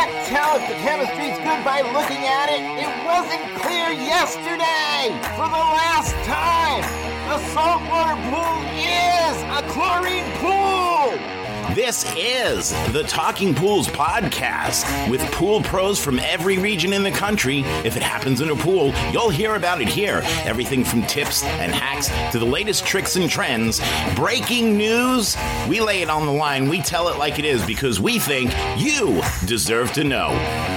can't tell if the chemistry's good by looking at it. It wasn't clear yesterday. For the last time, the saltwater pool is a chlorine pool. This is the Talking Pools podcast with pool pros from every region in the country. If it happens in a pool, you'll hear about it here. Everything from tips and hacks to the latest tricks and trends. Breaking news, we lay it on the line. We tell it like it is because we think you deserve to know.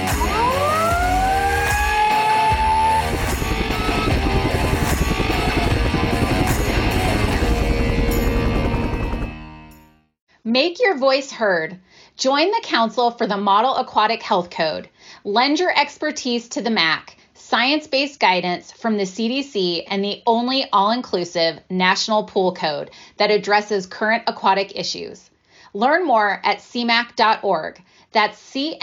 Make your voice heard. Join the Council for the Model Aquatic Health Code. Lend your expertise to the MAC, science-based guidance from the CDC, and the only all-inclusive national pool code that addresses current aquatic issues. Learn more at cmac.org. That's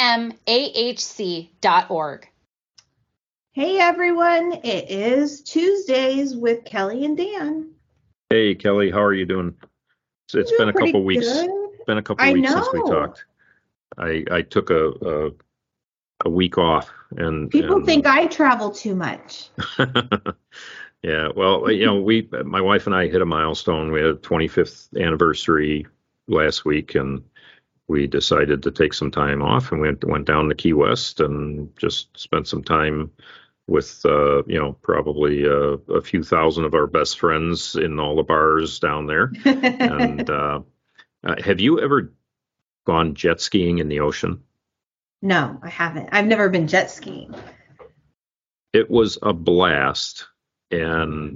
cmahc.org. Hey everyone, it is Tuesdays with Kelly and Dan. Hey Kelly, how are you doing? It's been a couple weeks. Been a couple weeks since we talked. I took a week off, and people think I travel too much. Yeah, well, my wife and I hit a milestone. We had a 25th anniversary last week, and we decided to take some time off, and we went down to Key West and just spent some time with probably a few thousand of our best friends in all the bars down there. And have you ever gone jet skiing in the ocean? No, I haven't. I've never been jet skiing. It was a blast, and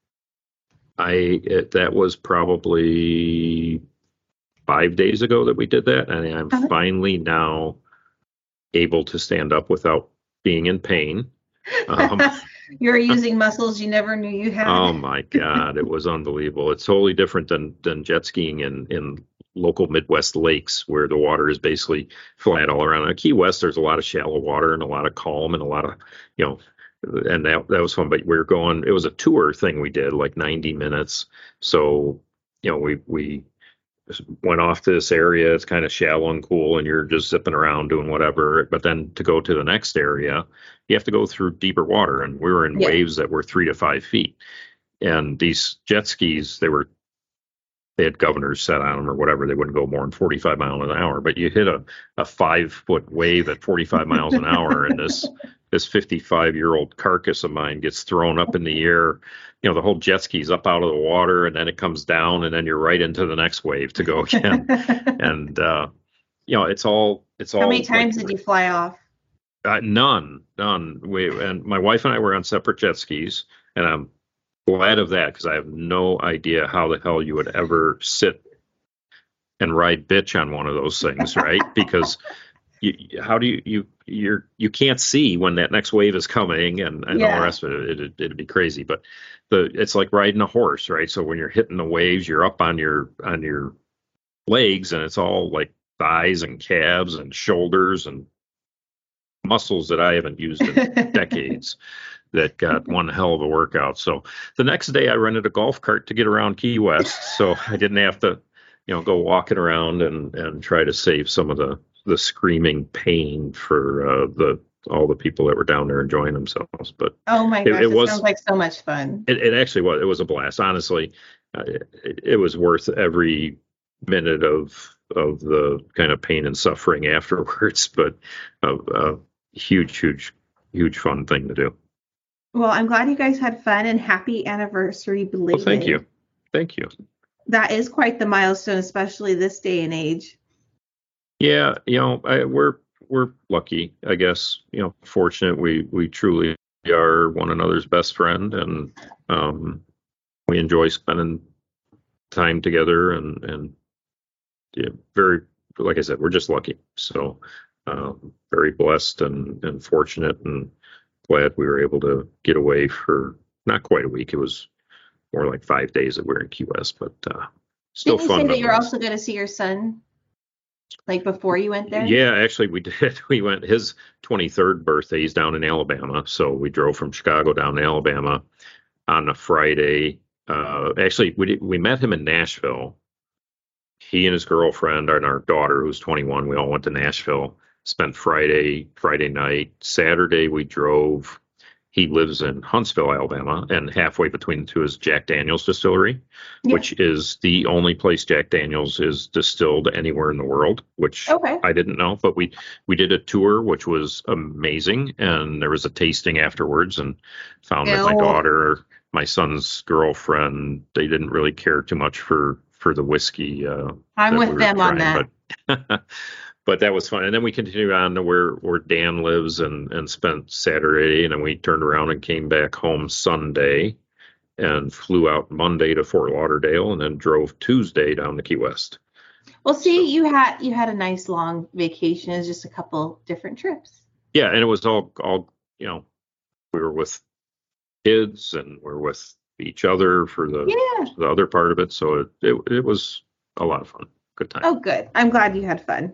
that was probably 5 days ago that we did that, and I'm finally now able to stand up without being in pain. You're using muscles you never knew you had. Oh my God, it was unbelievable. It's totally different than jet skiing in local Midwest lakes where the water is basically flat all around. At Key West, there's a lot of shallow water and a lot of calm and a lot of, and that was fun. But we were going, it was a tour thing we did, like 90 minutes. So, we went off to this area. It's kind of shallow and cool, and you're just zipping around doing whatever. But then to go to the next area, you have to go through deeper water, and we were in waves that were 3 to 5 feet. And these jet skis, they had governors set on them or whatever. They wouldn't go more than 45 miles an hour. But you hit a 5-foot wave at 45 miles an hour, and this 55-year-old carcass of mine gets thrown up in the air. The whole jet ski's up out of the water, and then it comes down, and then you're right into the next wave to go again. And it's all. How many times did you fly off? None. And my wife and I were on separate jet skis, and I'm glad of that because I have no idea how the hell you would ever sit and ride bitch on one of those things, right? Because you can't see when that next wave is coming and all the rest of it. It'd be crazy. But it's like riding a horse, right? So when you're hitting the waves, you're up on your legs, and it's all like thighs and calves and shoulders and muscles that I haven't used in decades that got one hell of a workout. So the next day I rented a golf cart to get around Key West, so I didn't have to go walking around and try to save some of the screaming pain for all the people that were down there enjoying themselves. But oh my gosh, it sounds like so much fun. It actually was. It was a blast. Honestly, it was worth every minute of the kind of pain and suffering afterwards. But huge fun thing to do. Well, I'm glad you guys had fun, and happy anniversary belated. Well, thank you. That is quite the milestone, especially this day and age. Yeah, we're lucky, I guess. Fortunate. We truly are one another's best friend, and we enjoy spending time together. And very, like I said, we're just lucky. So very blessed and fortunate, and glad we were able to get away for not quite a week. It was more like 5 days that we were in Key West, but still Didn't fun. You say that you're also going to see your son, like before you went there? Yeah, actually we did. We went his 23rd birthday. He's down in Alabama, so we drove from Chicago down to Alabama on a Friday. Actually, we met him in Nashville. He and his girlfriend and our daughter, who's 21, we all went to Nashville, spent Friday night. Saturday we drove. He lives in Huntsville, Alabama, and halfway between the two is Jack Daniel's Distillery, which is the only place Jack Daniel's is distilled anywhere in the world, which I didn't know. But we did a tour, which was amazing, and there was a tasting afterwards, and found that my daughter, my son's girlfriend, they didn't really care too much for the whiskey. I'm with them on that. But that was fun. And then we continued on to where Dan lives and spent Saturday. And then we turned around and came back home Sunday and flew out Monday to Fort Lauderdale and then drove Tuesday down to Key West. Well, see, you had a nice long vacation. It was just a couple different trips. Yeah. And it was all, we were with kids and we're with each other for the other part of it. So it was a lot of fun. Good time. Oh, good. I'm glad you had fun.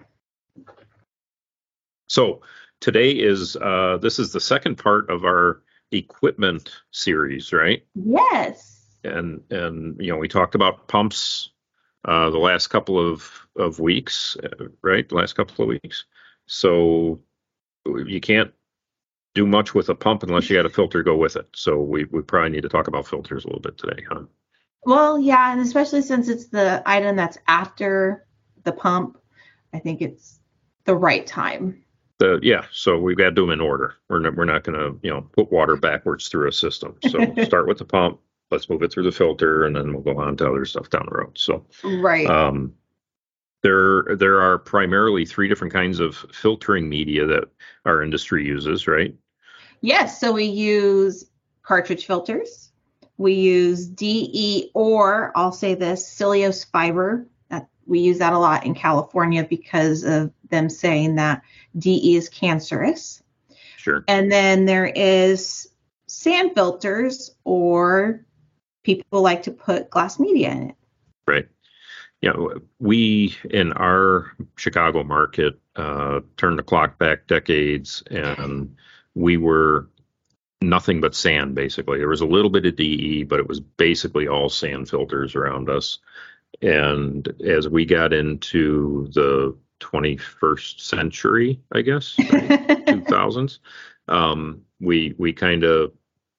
So today is this is the second part of our equipment series, right? Yes. And we talked about pumps the last couple of weeks, right? The last couple of weeks. So you can't do much with a pump unless you got a filter to go with it. So we probably need to talk about filters a little bit today, huh? Well, yeah, and especially since it's the item that's after the pump, I think it's the right time. So we've got to do them in order. We're not going to, put water backwards through a system. So start with the pump. Let's move it through the filter, and then we'll go on to other stuff down the road. So right. There are primarily three different kinds of filtering media that our industry uses, right? Yes. So we use cartridge filters. We use DE, or I'll say this, cellulose fiber. We use that a lot in California because of them saying that DE is cancerous. Sure. And then there is sand filters, or people like to put glass media in it. Right. Yeah. We, in our Chicago market, turned the clock back decades, and we were nothing but sand, basically. There was a little bit of DE, but it was basically all sand filters around us. And as we got into the 21st century, I guess, 2000s, we kind of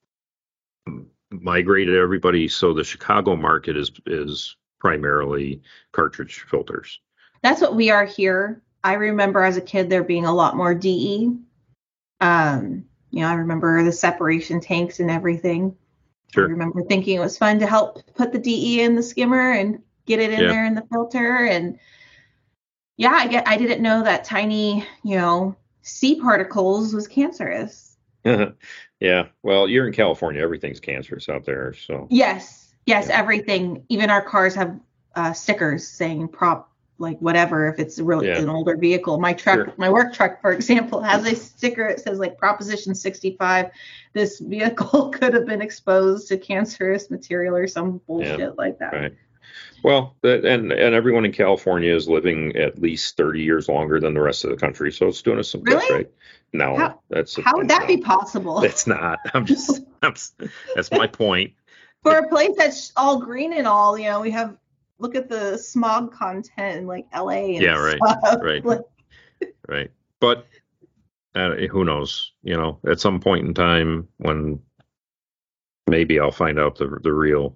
migrated everybody. So the Chicago market is primarily cartridge filters. That's what we are here. I remember as a kid there being a lot more DE. I remember the separation tanks and everything. Sure. I remember thinking it was fun to help put the DE in the skimmer and get it in there in the filter. And I didn't know that tiny, C particles was cancerous. Yeah. Well, you're in California. Everything's cancerous out there. So Yes. Everything. Even our cars have stickers saying prop, like whatever, if it's really an older vehicle. My truck, my work truck, for example, has a sticker. It says like Proposition 65. This vehicle could have been exposed to cancerous material or some bullshit like that. Right. Well, and everyone in California is living at least 30 years longer than the rest of the country. So it's doing us some good, right? No, how would that be possible? It's not. That's my point. For a place that's all green and all, we have, look at the smog content in like LA and stuff. Right. But who knows? At some point in time when maybe I'll find out the real,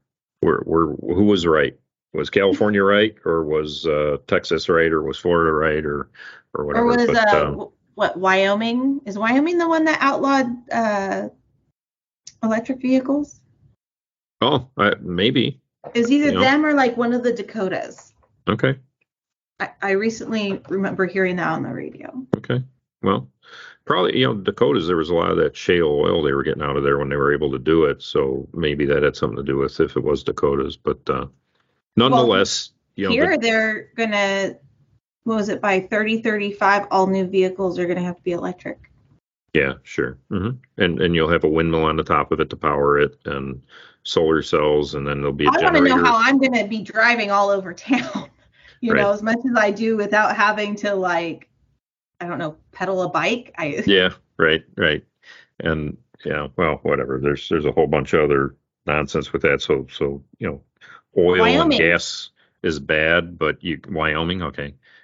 who was right? Was California right, or was Texas right, or was Florida right, or whatever? Or was what Wyoming? Is Wyoming the one that outlawed electric vehicles? Oh, maybe. Is either them or like one of the Dakotas. Okay. I recently remember hearing that on the radio. Okay. Well, probably, Dakotas, there was a lot of that shale oil they were getting out of there when they were able to do it. So maybe that had something to do with if it was Dakotas. But nonetheless, here they're going to, what was it, by 2035, all new vehicles are going to have to be electric. Yeah, sure. Mm-hmm. And you'll have a windmill on the top of it to power it, and solar cells, and then there'll be a generator. I want to know how I'm going to be driving all over town, as much as I do without having to pedal a bike. Yeah, right. And well, whatever. There's a whole bunch of other nonsense with that. So oil Wyoming. and gas is bad, but Wyoming, okay.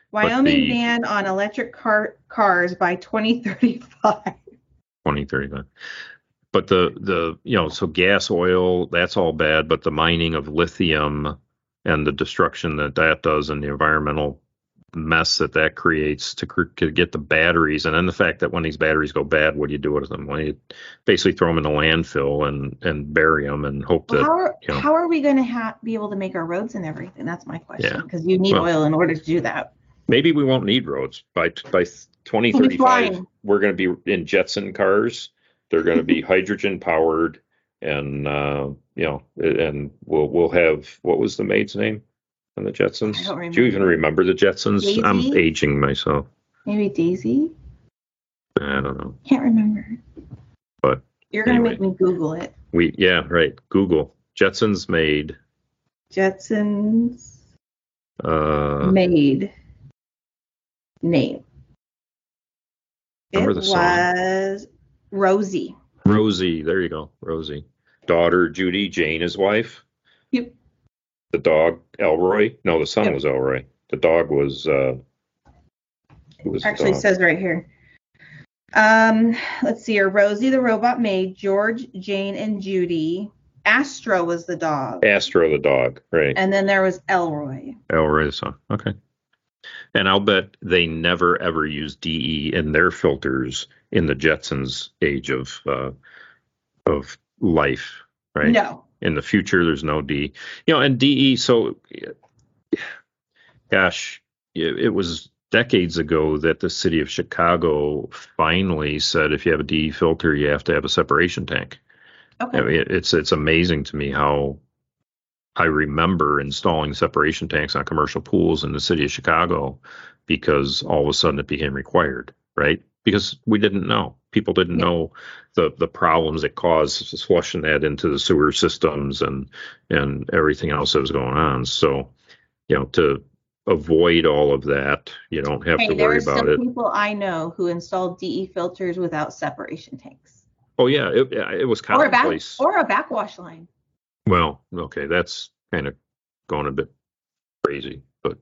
Wyoming ban on electric cars by 2035. 2035. But so gas, oil, that's all bad. But the mining of lithium and the destruction that does and the environmental mess that creates to get the batteries, and then the fact that when these batteries go bad, what do you do with them? Well, you basically throw them in the landfill and bury them and hope that. How are we going to be able to make our roads and everything? That's my question. Because you need oil in order to do that. Maybe we won't need roads by 2035. We're going to be in Jetson cars. They're going to be hydrogen powered, and and we'll have, what was the maid's name on the Jetsons? I don't remember. Do you even remember the Jetsons? Daisy? I'm aging myself. Maybe Daisy? I don't know. Can't remember. But you're going to make me Google it. Right. Google Jetsons maid. Jetsons maid name. Remember the song? It was Rosie. Rosie, there you go. Rosie. Daughter Judy, Jane, his wife. Yep. The dog Elroy. No, the son was Elroy. The dog was who was actually, the dog? It says right here. Let's see here. Rosie the robot maid, George, Jane, and Judy. Astro was the dog. Astro the dog, right. And then there was Elroy. Elroy the son. Okay. And I'll bet they never ever used DE in their filters in the Jetsons age of life, right? No. In the future, there's no DE. And DE. So, gosh, it was decades ago that the city of Chicago finally said if you have a DE filter, you have to have a separation tank. Okay. I mean, it's amazing to me how I remember installing separation tanks on commercial pools in the city of Chicago because all of a sudden it became required, right? Because we didn't know. People didn't know the problems it caused flushing that into the sewer systems and everything else that was going on. So, to avoid all of that, you don't have to worry about it. There are some people I know who installed DE filters without separation tanks. Oh, yeah, it was commonplace. Or a backwash line. Well, okay, that's kind of going a bit crazy, but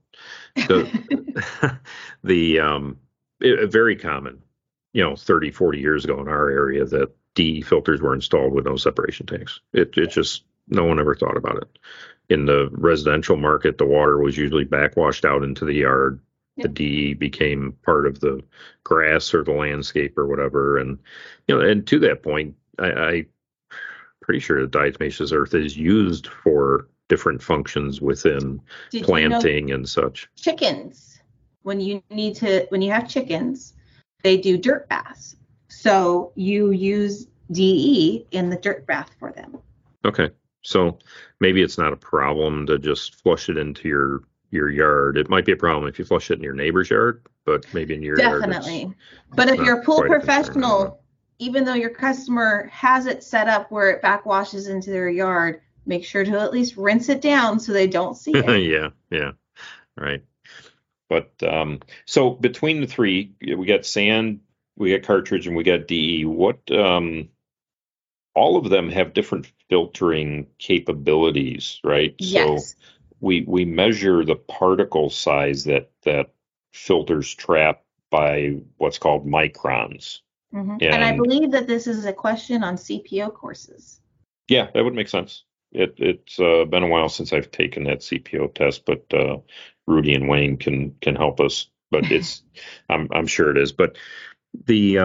very common, 30, 40 years ago in our area that DE filters were installed with no separation tanks. It just, no one ever thought about it. In the residential market, the water was usually backwashed out into the yard. The DE became part of the grass or the landscape or whatever. And, and to that point, I pretty sure the diatomaceous earth is used for different functions within planting and such. Chickens, when you have chickens, they do dirt baths. So you use DE in the dirt bath for them. Okay. So maybe it's not a problem to just flush it into your yard. It might be a problem if you flush it in your neighbor's yard, but maybe in your yard. Definitely. But if you're a pool professional, even though your customer has it set up where it backwashes into their yard, make sure to at least rinse it down so they don't see it. Yeah. Right. But so between the three, we got sand, we got cartridge, and we got DE. What all of them have different filtering capabilities, right? Yes. So we measure the particle size that filters trap by what's called microns. Mm-hmm. And I believe that this is a question on CPO courses. Yeah, that would make sense. It's been a while since I've taken that CPO test, but Rudy and Wayne can help us. But I'm sure it is. But the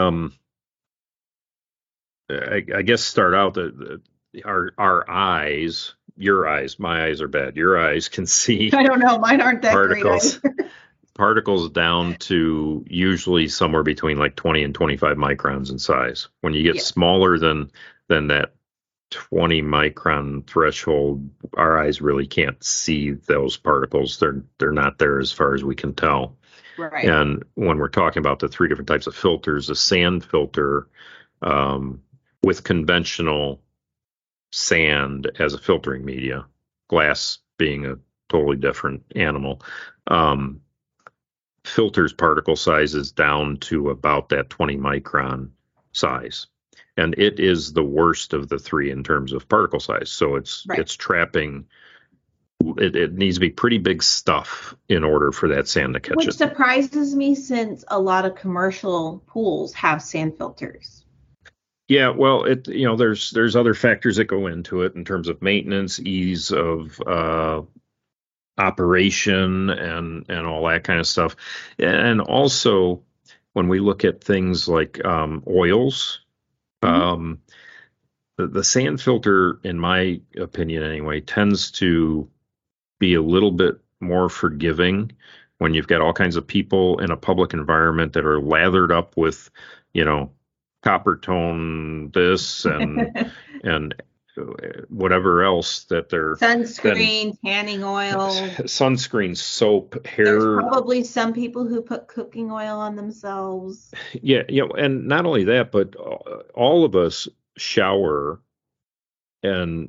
I guess start out our eyes, your eyes, my eyes are bad. Your eyes can see. I don't know. Mine aren't that particles. Great. Particles down to usually somewhere between like 20 and 25 microns in size. When you get smaller than that 20 micron threshold, our eyes really can't see those particles. They're not there as far as we can tell. Right. And when we're talking about the three different types of filters, a sand filter with conventional sand as a filtering media, glass being a totally different animal, filters particle sizes down to about that 20 micron size. And it is the worst of the three in terms of particle size. So it's trapping it needs to be pretty big stuff in order for that sand to catch Which it. surprises me since a lot of commercial pools have sand filters. Yeah, well, there's other factors that go into it in terms of maintenance, ease of operation, and all that kind of stuff. And also, when we look at things like oils, the sand filter, in my opinion anyway, tends to be a little bit more forgiving when you've got all kinds of people in a public environment that are lathered up with, copper tone this and whatever else that they're sunscreen, tanning oil, sunscreen, soap, hair. There's probably some people who put cooking oil on themselves. Yeah, and not only that, but all of us shower and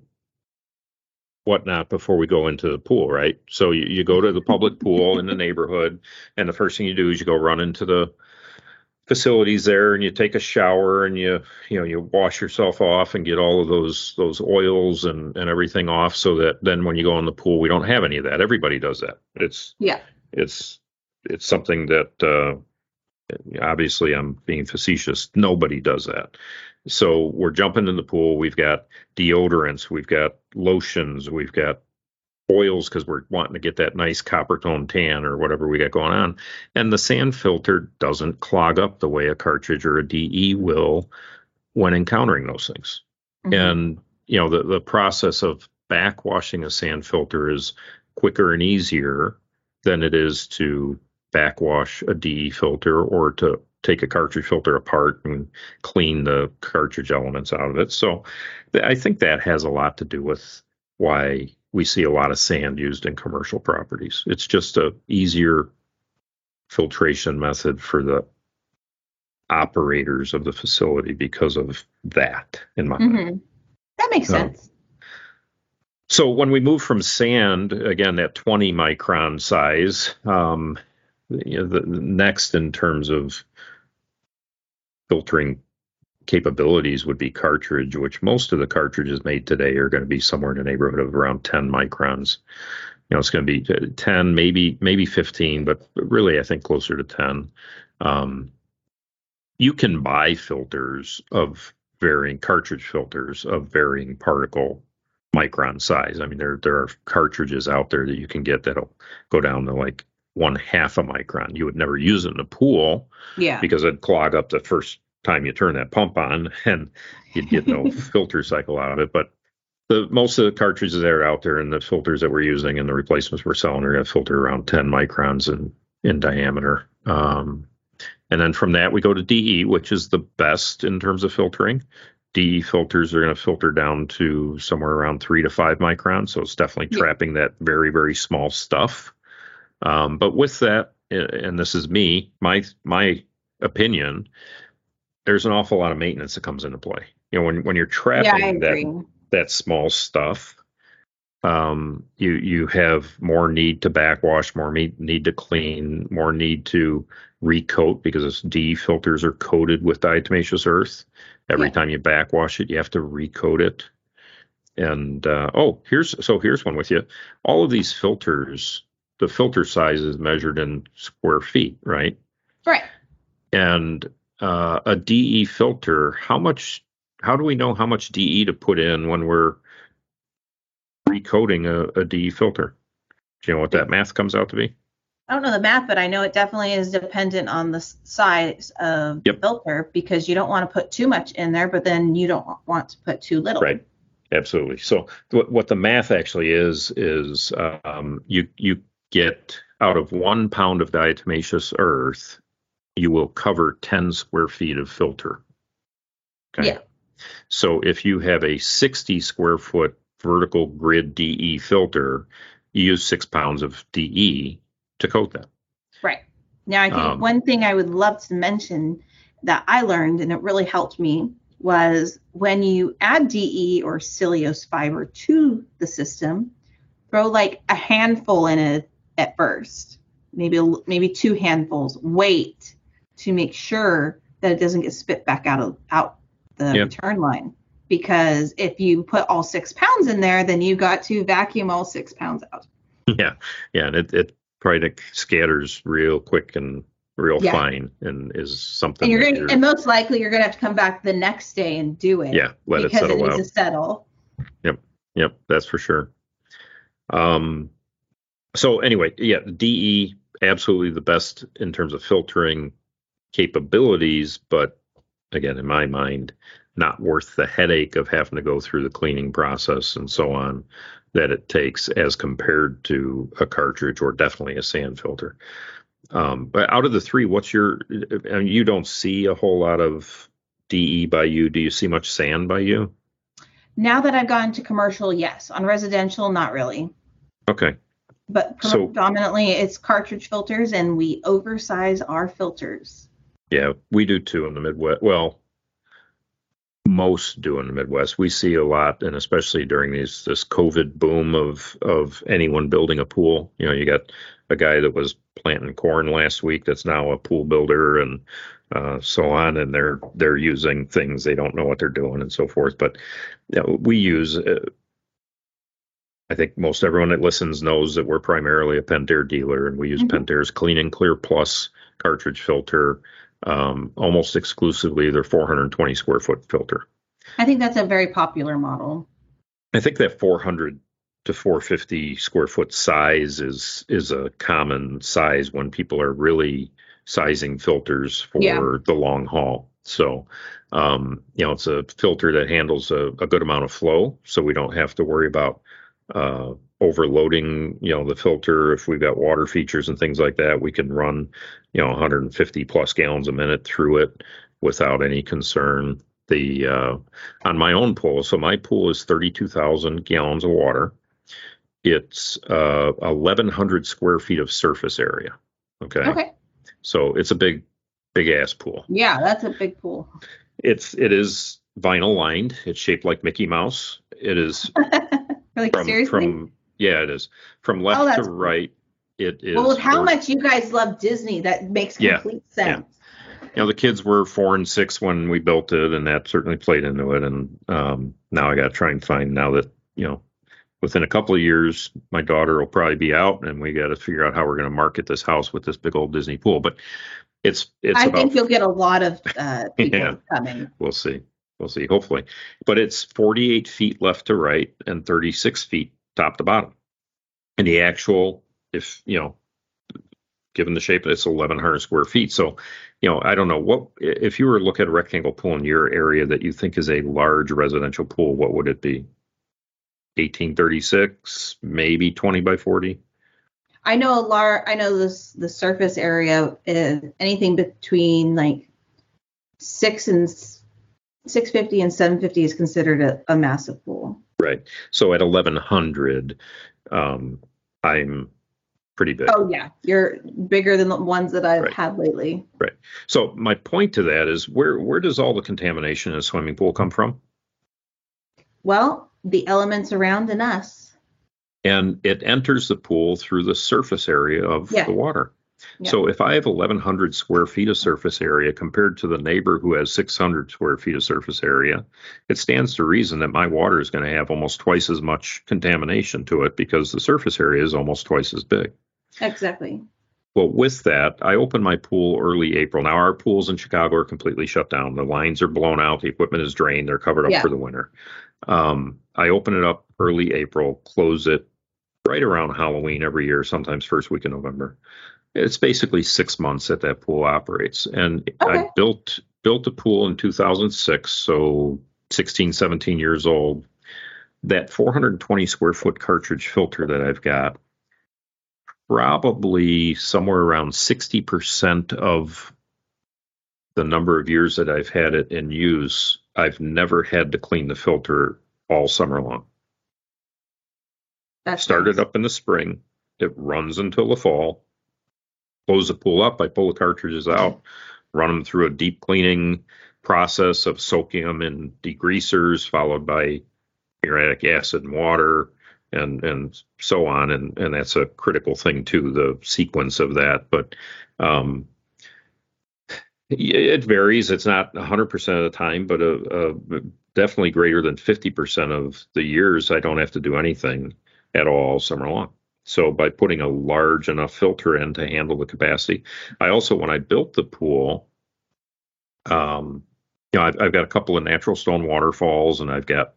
whatnot before we go into the pool, right? So you go to the public pool in the neighborhood, and the first thing you do is you go run into the facilities there, and you take a shower, and you wash yourself off and get all of those oils and everything off, so that then when you go in the pool, we don't have any of that. Everybody does that. It's something that obviously I'm being facetious. Nobody does that. So we're jumping in the pool. We've got deodorants, we've got lotions, we've got oils because we're wanting to get that nice copper tone tan or whatever we got going on. And the sand filter doesn't clog up the way a cartridge or a DE will when encountering those things. Mm-hmm. And, the process of backwashing a sand filter is quicker and easier than it is to backwash a DE filter or to take a cartridge filter apart and clean the cartridge elements out of it. So I think that has a lot to do with why we see a lot of sand used in commercial properties. It's just a easier filtration method for the operators of the facility because of that, in my mind. That makes sense. So when we move from sand, again, that 20 micron size, the next in terms of filtering capabilities would be cartridge, which most of the cartridges made today are going to be somewhere in the neighborhood of around 10 microns. It's going to be 10, maybe 15, but really I think closer to 10. You can buy cartridge filters of varying particle micron size. I mean, there are cartridges out there that you can get that'll go down to like 1/2 a micron. You would never use it in a pool, because it'd clog up the first time you turn that pump on, and you'd get no filter cycle out of it. But most of the cartridges that are out there and the filters that we're using and the replacements we're selling are going to filter around 10 microns in diameter. And then from that, we go to DE, which is the best in terms of filtering. DE filters are going to filter down to somewhere around 3 to 5 microns. So it's definitely trapping that very, very small stuff. But with that, and this is my opinion, there's an awful lot of maintenance that comes into play. When you're trapping that small stuff, you have more need to backwash, more need to clean, more need to recoat, because DE filters are coated with diatomaceous earth. Every time you backwash it, you have to recoat it. And here's one with you. All of these filters, the filter size is measured in square feet, right? Right. And a DE filter, how do we know how much DE to put in when we're recoating a DE filter? Do you know what that math comes out to be? I don't know the math, but I know it definitely is dependent on the size of the filter, because you don't want to put too much in there, but then you don't want to put too little. Right. Absolutely. So what the math actually is you get out of 1 pound of diatomaceous earth, you will cover 10 square feet of filter. Okay. Yeah. So if you have a 60 square foot vertical grid DE filter, you use 6 pounds of DE to coat that. Right. Now, I think one thing I would love to mention that I learned, and it really helped me, was when you add DE or cellulose fiber to the system, throw like a handful in it at first, maybe 2 handfuls. Wait to make sure that it doesn't get spit back out the return line. Because if you put all 6 pounds in there, then you got to vacuum all 6 pounds out. Yeah, and it probably scatters real quick and real fine, and is something. And most likely you're gonna have to come back the next day and do it. Yeah, let it settle out. Because it needs to settle. Yep, that's for sure. So anyway, yeah, DE absolutely the best in terms of filtering capabilities, but again, in my mind, not worth the headache of having to go through the cleaning process and so on that it takes as compared to a cartridge or definitely a sand filter. But out of the three, you don't see a whole lot of DE by you. Do you see much sand by you? Now that I've gone to commercial, yes. On residential, not really. Okay. But predominantly it's cartridge filters, and we oversize our filters. Yeah, we do too in the Midwest. Well, most do in the Midwest. We see a lot, and especially during this COVID boom of anyone building a pool. You got a guy that was planting corn last week that's now a pool builder, and so on, and they're using things they don't know what they're doing and so forth. But we use. I think most everyone that listens knows that we're primarily a Pentair dealer, and we use Pentair's Clean and Clear Plus cartridge filter almost exclusively, their 420 square foot filter. I think that's a very popular model. I think that 400 to 450 square foot size is a common size when people are really sizing filters for the long haul. So, it's a filter that handles a good amount of flow, so we don't have to worry about overloading, the filter. If we've got water features and things like that, we can run, 150 plus gallons a minute through it without any concern. On my own pool, so my pool is 32,000 gallons of water. It's 1,100 square feet of surface area. Okay. So it's a big ass pool. Yeah, that's a big pool. It is vinyl lined. It's shaped like Mickey Mouse. It is. Seriously? It is. From left to right, it is. Well, with how much you guys love Disney, that makes complete sense. Yeah. The kids were 4 and 6 when we built it, and that certainly played into it. And now I got to try and find, now that, within a couple of years, my daughter will probably be out, and we got to figure out how we're going to market this house with this big old Disney pool. But I think you'll get a lot of people coming. We'll see, hopefully. But it's 48 feet left to right and 36 feet top to bottom. And the actual, given the shape, it's 1,100 square feet. So, I don't know if you were to look at a rectangle pool in your area that you think is a large residential pool, what would it be? 1836, maybe 20 by 40? I know the surface area is anything between like 650 and 750 is considered a massive pool. Right. So at 1,100, I'm pretty big. Oh yeah, you're bigger than the ones that I've had lately. Right. So my point to that is, where does all the contamination in a swimming pool come from? Well, the elements around and us. And it enters the pool through the surface area of the water. Yeah. So if I have 1,100 square feet of surface area compared to the neighbor who has 600 square feet of surface area, it stands to reason that my water is going to have almost twice as much contamination to it, because the surface area is almost twice as big. Exactly. Well, with that, I opened my pool early April. Now, our pools in Chicago are completely shut down. The lines are blown out. The equipment is drained. They're covered up for the winter. I open it up early April, close it right around Halloween every year, sometimes first week of November. It's basically 6 months that pool operates. And I built a pool in 2006, so 16, 17 years old. That 420 square foot cartridge filter that I've got, probably somewhere around 60% of the number of years that I've had it in use, I've never had to clean the filter all summer long. Started up in the spring. It runs until the fall. Close the pool up. I pull the cartridges out, run them through a deep cleaning process of soaking them in degreasers, followed by muriatic acid and water, and so on. And that's a critical thing too, the sequence of that. But it varies. It's not 100% of the time, but definitely greater than 50% of the years I don't have to do anything at all summer long. So by putting a large enough filter in to handle the capacity, I also, when I built the pool, I've got a couple of natural stone waterfalls, and I've got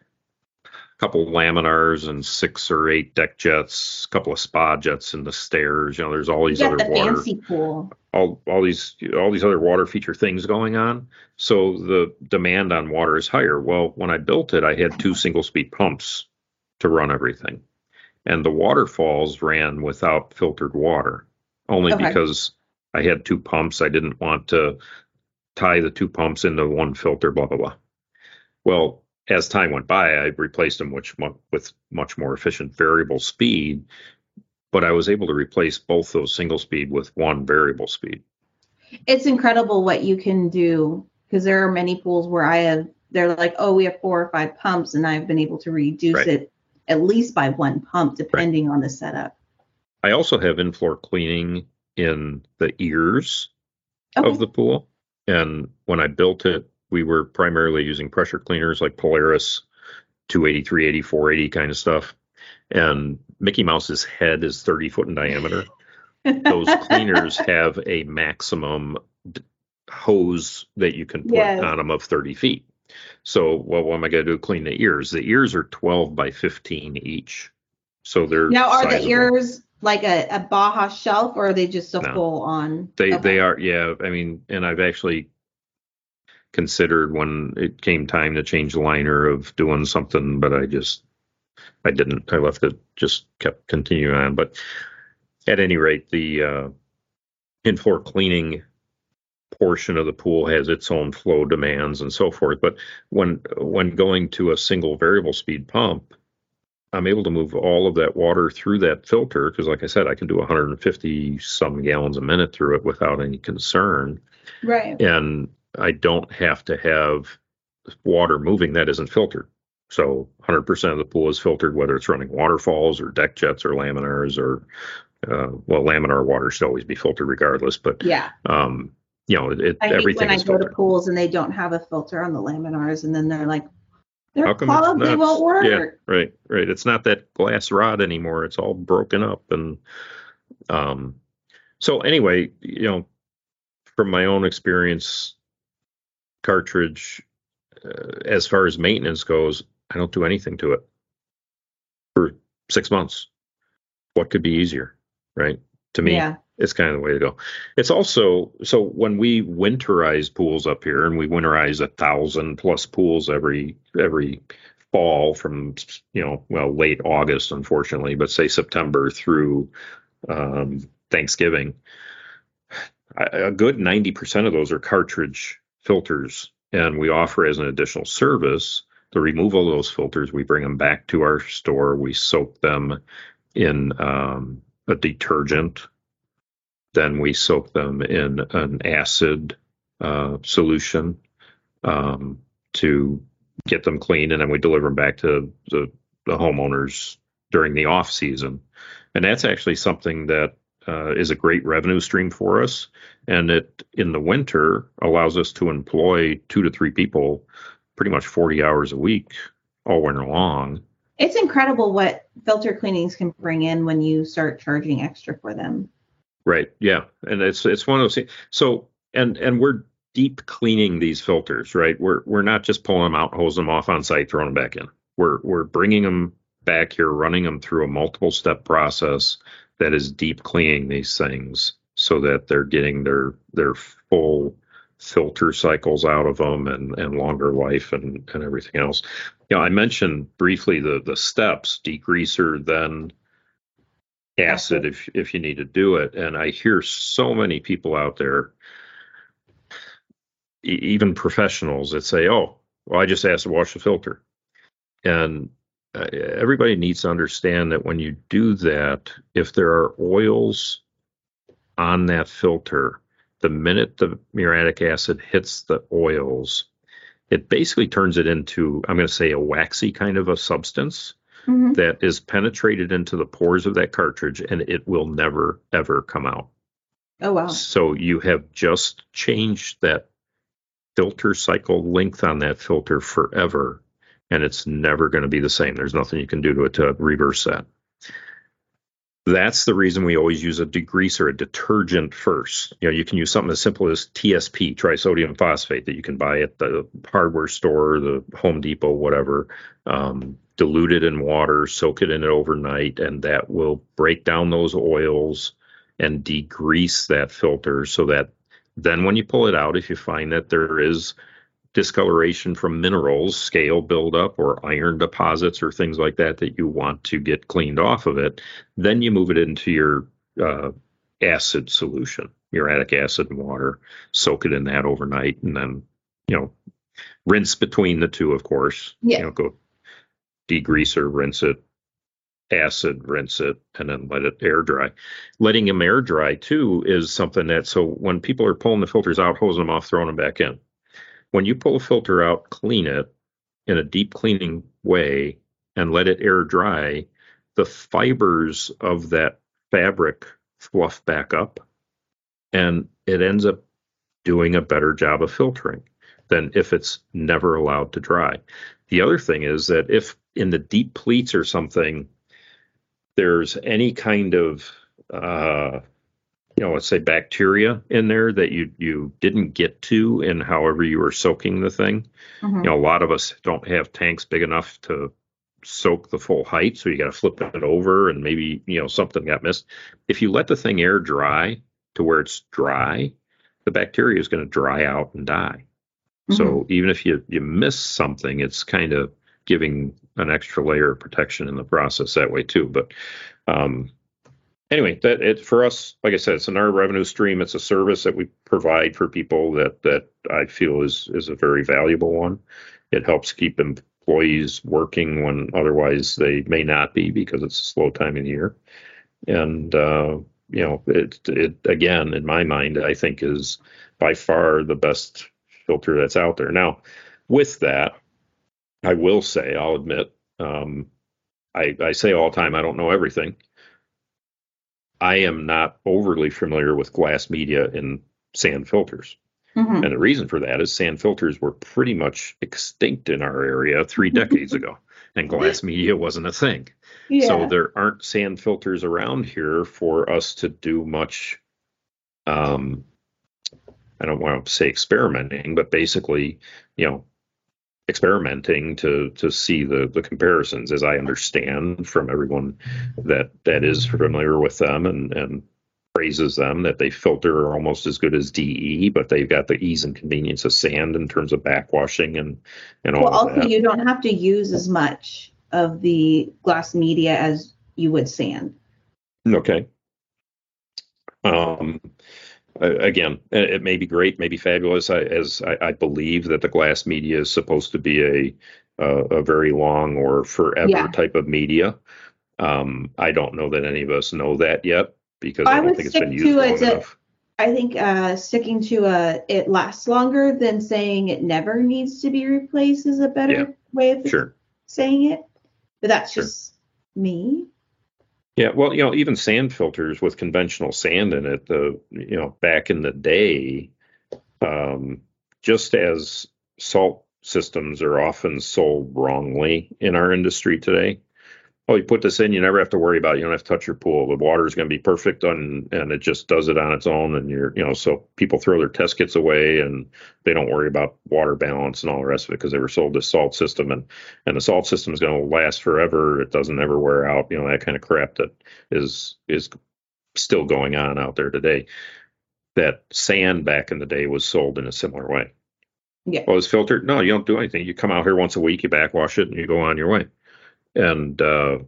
a couple of laminars and 6 or 8 deck jets, a couple of spa jets in the stairs. There's all these other water, fancy pool, all these other water feature things going on. So the demand on water is higher. Well, when I built it, I had 2 single speed pumps to run everything, and the waterfalls ran without filtered water, only because I had 2 pumps. I didn't want to tie the 2 pumps into one filter, blah, blah, blah. Well, as time went by, I replaced them with much more efficient variable speed, but I was able to replace both those single speed with one variable speed. It's incredible what you can do, because there are many pools where they're like, oh, we have 4 or 5 pumps, and I've been able to reduce it at least by 1 pump, depending on the setup. I also have in-floor cleaning in the ears of the pool. And when I built it, we were primarily using pressure cleaners like Polaris 280, 380, 480 kind of stuff. And Mickey Mouse's head is 30 foot in diameter. Those cleaners have a maximum hose that you can put on them of 30 feet. So what am I going to do? Clean the ears. The ears are 12 by 15 each. So they're now, are sizable. The ears like a Baja shelf, or are they just full on? They are, yeah. I mean, and I've actually considered when it came time to change the liner of doing something, but I didn't. I left it, just kept continuing on. But at any rate, the in-floor cleaning portion of the pool has its own flow demands and so forth. But when going to a single variable speed pump, I'm able to move all of that water through that filter, because like I said, I can do 150 some gallons a minute through it without any concern. Right. And I don't have to have water moving that isn't filtered. So 100% of the pool is filtered, whether it's running waterfalls or deck jets or laminars or, laminar water should always be filtered regardless. But yeah. I hate when I go to pools and they don't have a filter on the laminars, and then they're like, they're clogged, they won't work. Yeah, right. It's not that glass rod anymore. It's all broken up. And so anyway, from my own experience, cartridge, as far as maintenance goes, I don't do anything to it for 6 months. What could be easier, right? To me, it's kind of the way to go. It's also, so when we winterize pools up here, and we winterize 1,000+ pools every fall from, late August, unfortunately, but say September through Thanksgiving, a good 90% of those are cartridge filters. And we offer as an additional service the removal of those filters. We bring them back to our store. We soak them in a detergent. Then we soak them in an acid solution to get them clean, and then we deliver them back to the homeowners during the off season. And that's actually something that is a great revenue stream for us. And it, in the winter, allows us to employ 2 to 3 people pretty much 40 hours a week all winter long. It's incredible what filter cleanings can bring in when you start charging extra for them. Right. Yeah. And it's one of those things. So, and we're deep cleaning these filters, right? We're not just pulling them out, hosing them off on site, throwing them back in. We're bringing them back here, running them through a multiple step process that is deep cleaning these things so that they're getting their full filter cycles out of them and longer life and everything else. I mentioned briefly the steps: degreaser, then acid if you need to do it. And I hear so many people out there, even professionals, that say, oh, well, I just asked to wash the filter. And everybody needs to understand that when you do that, if there are oils on that filter, the minute the muriatic acid hits the oils, it basically turns it into, I'm going to say, a waxy kind of a substance that is penetrated into the pores of that cartridge, and it will never, ever come out. Oh, wow. So you have just changed that filter cycle length on that filter forever, and it's never going to be the same. There's nothing you can do to it to reverse that. That's the reason we always use a degreaser, a detergent first. You can use something as simple as TSP, trisodium phosphate, that you can buy at the hardware store, the Home Depot, whatever. Dilute it in water, soak it in it overnight, and that will break down those oils and degrease that filter, so that then when you pull it out, if you find that there is discoloration from minerals, scale buildup, or iron deposits or things like that that you want to get cleaned off of it, then you move it into your acid solution, uric acid and water, soak it in that overnight, and then, rinse between the two, of course. Go degreaser, rinse it, acid, rinse it, and then let it air dry. Letting them air dry too is something that, so when people are pulling the filters out, hosing them off, throwing them back in, when you pull a filter out, clean it in a deep cleaning way and let it air dry, the fibers of that fabric fluff back up, and it ends up doing a better job of filtering than if it's never allowed to dry. The other thing is that if in the deep pleats or something, there's any kind of let's say bacteria in there that you didn't get to in however you were soaking the thing. A lot of us don't have tanks big enough to soak the full height, so you got to flip it over, and maybe something got missed. If you let the thing air dry to where it's dry, the bacteria is going to dry out and die. So even if you miss something, it's kind of giving an extra layer of protection in the process that way too. But anyway, that it for us, like I said, it's another revenue stream. It's a service that we provide for people that I feel is a very valuable one. It helps keep employees working when otherwise they may not be, because it's a slow time in the year. And it again, in my mind, I think is by far the best filter that's out there. Now, with that, I will say, I'll admit, I say all the time, I don't know everything. I am not overly familiar with glass media in sand filters. And the reason for that is sand filters were pretty much extinct in our area 3 decades ago, and glass media wasn't a thing. So there aren't sand filters around here for us to do much, I don't want to say experimenting, but basically, experimenting to see the comparisons, as I understand from everyone that is familiar with them and praises them, that they filter are almost as good as DE, but they've got the ease and convenience of sand in terms of backwashing and all well, of also, that. You don't have to use as much of the glass media as you would sand. Okay. Again, it may be great, may be fabulous. I believe that the glass media is supposed to be a very long or forever type of media. I don't know that any of us know that yet, because I don't think it's been used long enough. I think sticking to it lasts longer than saying it never needs to be replaced is a better way of saying it. But that's just me. Yeah, well, even sand filters with conventional sand in it, back in the day, just as salt systems are often sold wrongly in our industry today. Oh, you put this in, you never have to worry about it. You don't have to touch your pool. The water is going to be perfect, and it just does it on its own. And so people throw their test kits away, and they don't worry about water balance and all the rest of it, because they were sold this salt system, and the salt system is going to last forever. It doesn't ever wear out. That kind of crap that is still going on out there today. That sand back in the day was sold in a similar way. Yeah. Well, it's filtered. No, you don't do anything. You come out here once a week, you backwash it, and you go on your way. And,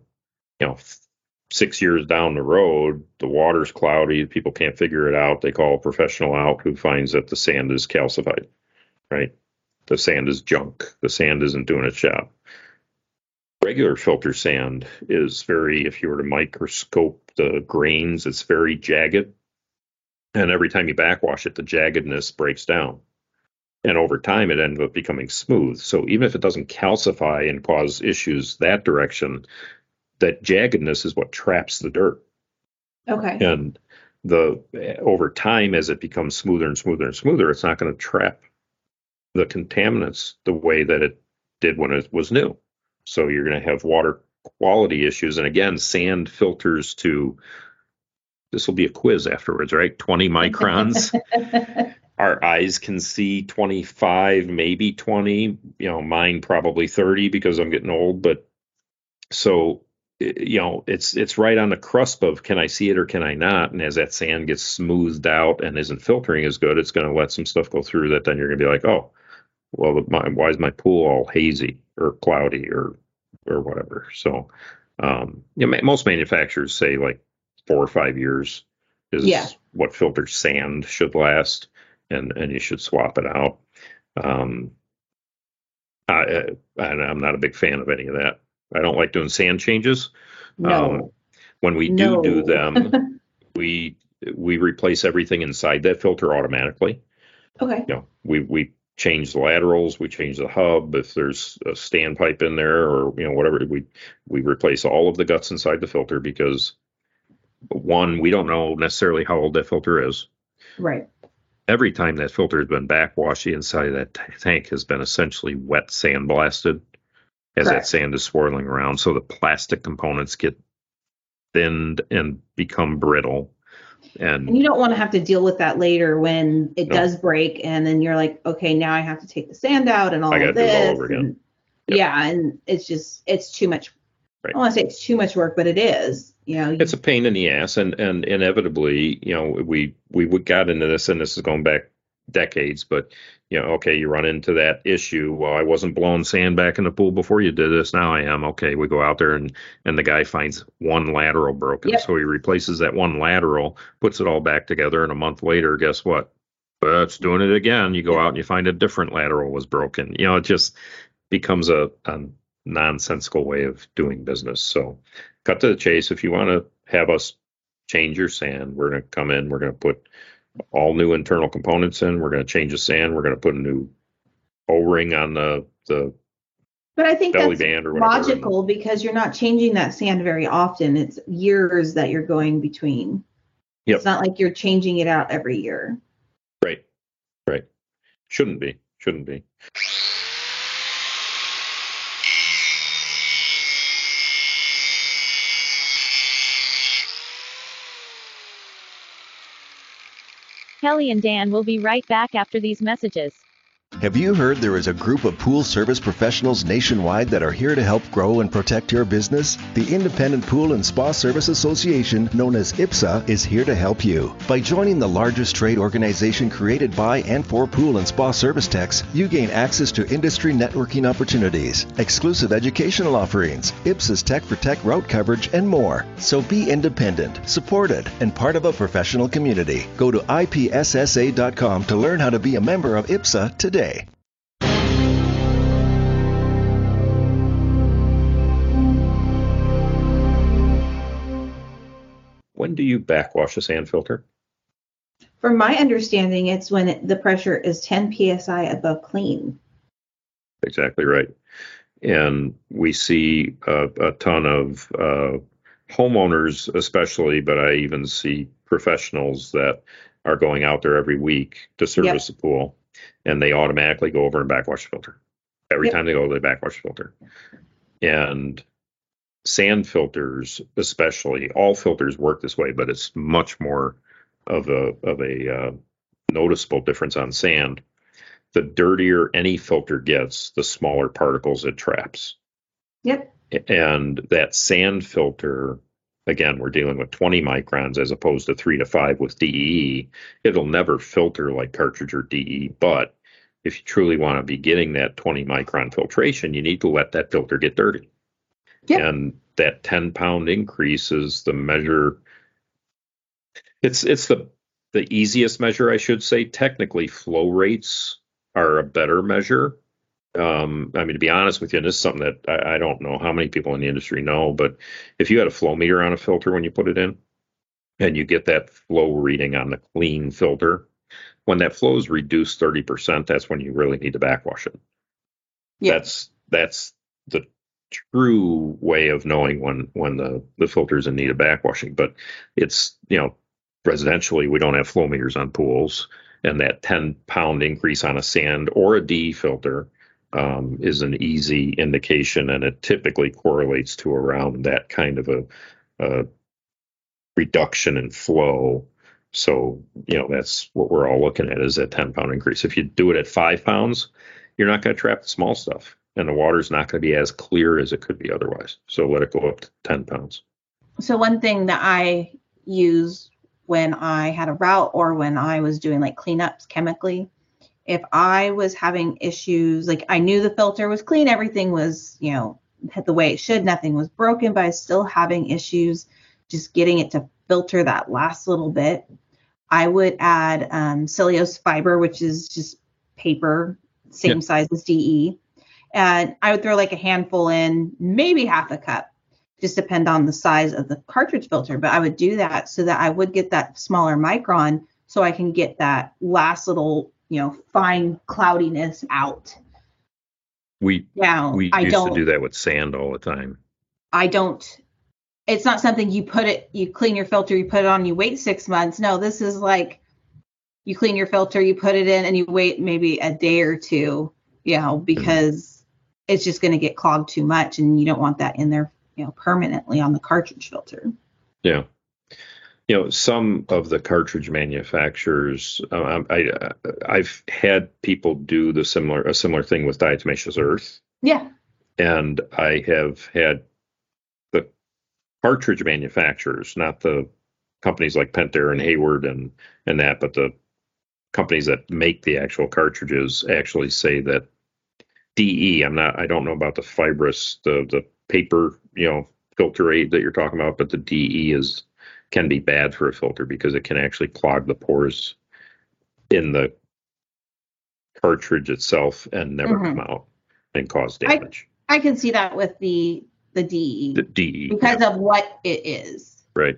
6 years down the road, the water's cloudy. People can't figure it out. They call a professional out who finds that the sand is calcified, right? The sand is junk. The sand isn't doing its job. Regular filter sand is very, if you were to microscope the grains, it's very jagged. And every time you backwash it, the jaggedness breaks down. And over time, it ended up becoming smooth. So even if it doesn't calcify and cause issues that direction, that jaggedness is what traps the dirt. Okay. And over time, as it becomes smoother and smoother and smoother, it's not going to trap the contaminants the way that it did when it was new. So you're going to have water quality issues. And again, sand filters to, this will be a quiz afterwards, right? 20 microns. Our eyes can see 25, maybe 20, mine probably 30 because I'm getting old. But so, it's right on the cusp of, can I see it or can I not? And as that sand gets smoothed out and isn't filtering as good, it's going to let some stuff go through that then you're going to be like, oh, well, why is my pool all hazy or cloudy or whatever? So, most manufacturers say like 4 or 5 years is what filtered sand should last, and you should swap it out. I'm not a big fan of any of that. I don't like doing sand changes. No. When we do them, we replace everything inside that filter automatically. Okay. We change the laterals, we change the hub. If there's a standpipe in there or whatever, we replace all of the guts inside the filter because, one, we don't know necessarily how old that filter is. Right. Every time that filter has been backwashed, the inside of that tank has been essentially wet sandblasted as Correct. that sand is swirling around. So the plastic components get thinned and become brittle. And you don't want to have to deal with that later when it does break, and then you're like, okay, now I have to take the sand out and all of this. Do it all over again. Yeah, and it's too much. Right. I don't want to say it's too much work, but it is. It's a pain in the ass, and inevitably, we got into this, and this is going back decades, but okay, you run into that issue. Well, I wasn't blowing sand back in the pool before you did this. Now I am. Okay, we go out there and the guy finds one lateral broken. Yep. So he replaces that one lateral, puts it all back together, and a month later, guess what? Well, it's doing it again. You go out and you find a different lateral was broken. It just becomes a nonsensical way of doing business. So cut to the chase. If you want to have us change your sand, we're going to come in, we're going to put all new internal components in. We're going to change the sand. We're going to put a new O-ring on the but I think belly that's band or whatever. Logical because you're not changing that sand very often. It's years that you're going between. Yep. It's not like you're changing it out every year. Right. Shouldn't be. Kelly and Dan will be right back after these messages. Have you heard there is a group of pool service professionals nationwide that are here to help grow and protect your business? The Independent Pool and Spa Service Association, known as IPSA, is here to help you. By joining the largest trade organization created by and for pool and spa service techs, you gain access to industry networking opportunities, exclusive educational offerings, IPSA's Tech for Tech route coverage, and more. So be independent, supported, and part of a professional community. Go to ipssa.com to learn how to be a member of IPSA today. When do you backwash a sand filter? From my understanding, it's when the pressure is 10 psi above clean. Exactly right. And we see a ton of homeowners especially, but I even see professionals that are going out there every week to service the pool, and they automatically go over and backwash the filter. Every time they go, they backwash the filter. And sand filters, especially, all filters work this way, but it's much more of a noticeable difference on sand. The dirtier any filter gets, the smaller particles it traps. Yep. And that sand filter, again, we're dealing with 20 microns as opposed to 3 to 5 with DEE. It'll never filter like cartridge or DE, but if you truly want to be getting that 20 micron filtration, you need to let that filter get dirty. Yep. And that 10-pound increase is the measure. It's the easiest measure, I should say. Technically, flow rates are a better measure. I mean, to be honest with you, and this is something that I don't know how many people in the industry know, but if you had a flow meter on a filter when you put it in, and you get that flow reading on the clean filter, when that flow is reduced 30%, that's when you really need to backwash it. Yeah. That's the true way of knowing when the filter's in need of backwashing. But it's, residentially, we don't have flow meters on pools, and that 10-pound increase on a sand or a DE filter is an easy indication, and it typically correlates to around that kind of a reduction in flow. So, that's what we're all looking at, is that 10-pound increase. If you do it at 5 pounds, you're not going to trap the small stuff, and the water's not going to be as clear as it could be otherwise. So let it go up to 10 pounds. So one thing that I use when I had a route or when I was doing like cleanups chemically, if I was having issues, like I knew the filter was clean, everything was, the way it should, nothing was broken, but I was still having issues just getting it to filter that last little bit, I would add cellulose fiber, which is just paper, same size as DE. And I would throw like a handful in, maybe half a cup, just depend on the size of the cartridge filter. But I would do that so that I would get that smaller micron so I can get that last little, fine cloudiness out. We used to do that with sand all the time. It's not something you clean your filter, you put it on, you wait 6 months. No, this is like you clean your filter, you put it in, and you wait maybe a day or two, because it's just going to get clogged too much, and you don't want that in there, permanently on the cartridge filter. Yeah. Some of the cartridge manufacturers, I've had people do a similar thing with diatomaceous earth. Yeah. And I have had the cartridge manufacturers, not the companies like Pentair and Hayward and that, but the companies that make the actual cartridges actually say that DE, I don't know about the fibrous, the paper, filter aid that you're talking about, but the DE can be bad for a filter because it can actually clog the pores in the cartridge itself and never come out and cause damage. I can see that with the DE. The DE. Because of what it is. Right.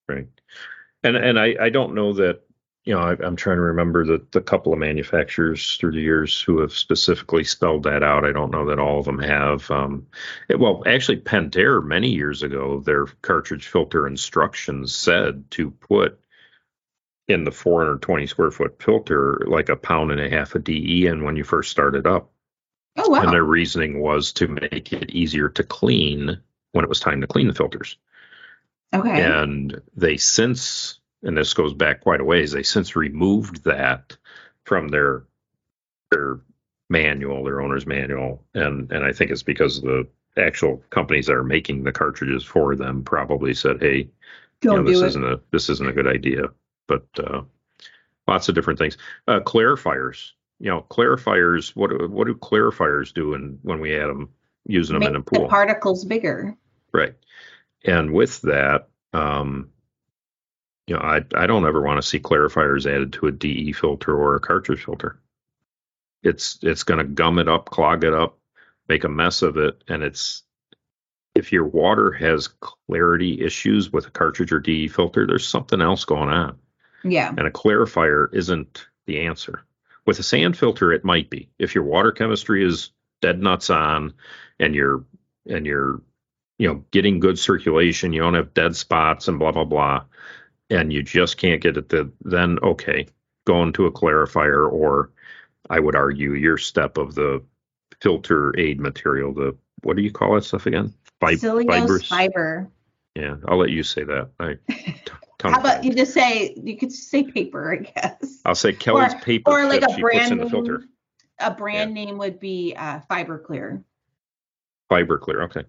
And I don't know that, I'm trying to remember the couple of manufacturers through the years who have specifically spelled that out. I don't know that all of them have. Actually, Pentair, many years ago, their cartridge filter instructions said to put in the 420 square foot filter like 1.5 pounds of DE in when you first started up. Oh, wow. And their reasoning was to make it easier to clean when it was time to clean the filters. Okay. And they since, and this goes back quite a ways, they since removed that from their manual, their owner's manual. And I think it's because the actual companies that are making the cartridges for them probably said, hey, this isn't a good idea. But lots of different things. Clarifiers. Clarifiers, what do clarifiers do when we add them, using them in a pool? The particles bigger. Right. And with that, I don't ever want to see clarifiers added to a DE filter or a cartridge filter. It's going to gum it up, clog it up, make a mess of it. And if your water has clarity issues with a cartridge or DE filter, there's something else going on. Yeah. And a clarifier isn't the answer. With a sand filter, it might be. If your water chemistry is dead nuts on and you're getting good circulation, you don't have dead spots and blah, blah, blah, and you just can't get it then okay, go into a clarifier, or I would argue your step of the filter aid material, what do you call that stuff again? Cellulose fiber. Yeah, I'll let you say that. How about you could say paper, I guess. I'll say Kelly's paper or like that a she brand puts in the name, filter. A brand name would be FiberClear. FiberClear, okay.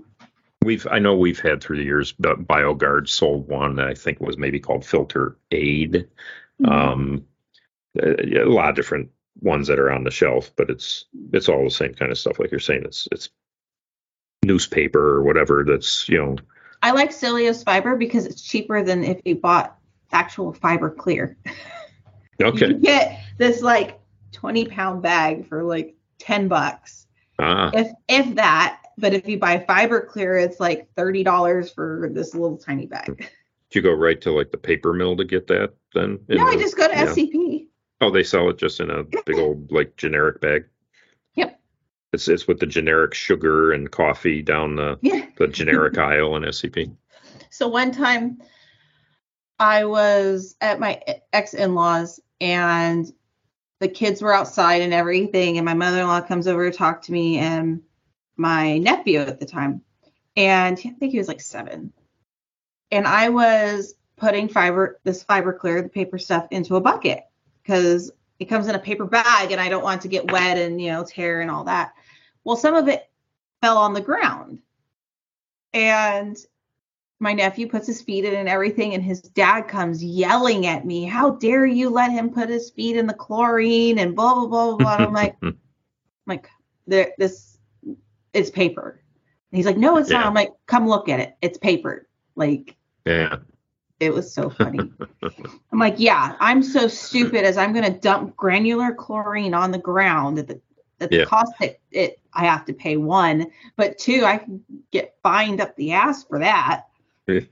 I know we've had through the years, BioGuard sold one that I think was maybe called Filter Aid. A lot of different ones that are on the shelf, but it's all the same kind of stuff. Like you're saying, it's newspaper or whatever. That's I like cellulose fiber because it's cheaper than if you bought actual FiberClear. Okay. You get this like 20-pound bag for like $10. If that. But if you buy FiberClear, it's like $30 for this little tiny bag. Did you go right to like the paper mill to get that then? No, I just go to SCP. Oh, they sell it just in a big old like generic bag? Yep. It's with the generic sugar and coffee down the generic aisle in SCP. So one time I was at my ex-in-laws and the kids were outside and everything, and my mother-in-law comes over to talk to me and my nephew at the time, and I think he was like 7, and I was putting fiber clear, the paper stuff, into a bucket because it comes in a paper bag and I don't want it to get wet and, tear and all that. Well, some of it fell on the ground, and my nephew puts his feet in and everything, and his dad comes yelling at me, "How dare you let him put his feet in the chlorine," and blah, blah, blah, blah. And I'm like, this is paper. And he's like, "No, it's not." I'm like, "Come look at it. It's paper." Like, yeah. It was so funny. I'm like, yeah, I'm so stupid as I'm going to dump granular chlorine on the ground at the cost that I have to pay, 1, but 2, I can get fined up the ass for that. And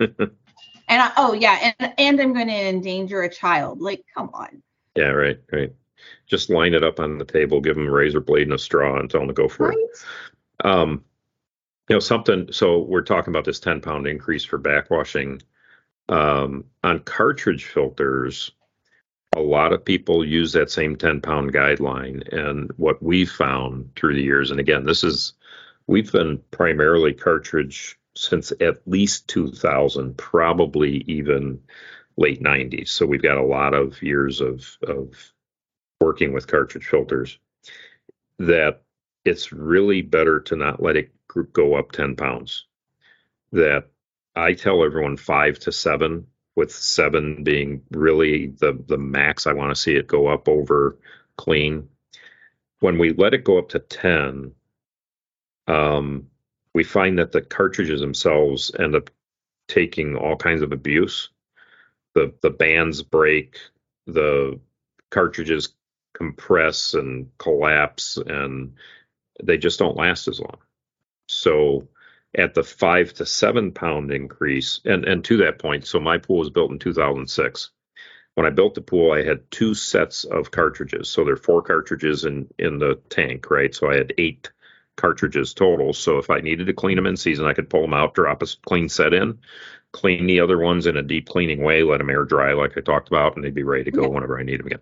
I'm going to endanger a child. Like, come on. Yeah, right. Just line it up on the table, give them a razor blade and a straw, and tell them to go for it. Something. So we're talking about this 10-pound increase for backwashing. On cartridge filters, a lot of people use that same 10-pound guideline. And what we've found through the years, and again, we've been primarily cartridge since at least 2000, probably even late 90s. So we've got a lot of years of working with cartridge filters, that it's really better to not let it go up 10 pounds. That I tell everyone 5 to 7, with 7 being really the max. I want to see it go up over clean. When we let it go up to 10, we find that the cartridges themselves end up taking all kinds of abuse. The bands break, the cartridges compress and collapse, and they just don't last as long. So at the 5 to 7 pound increase, and to that point, so my pool was built in 2006. When I built the pool, I had 2 sets of cartridges. So there are 4 cartridges in the tank, right? So I had 8 cartridges total. So if I needed to clean them in season, I could pull them out, drop a clean set in, clean the other ones in a deep cleaning way, let them air dry like I talked about, and they'd be ready to go whenever I need them again.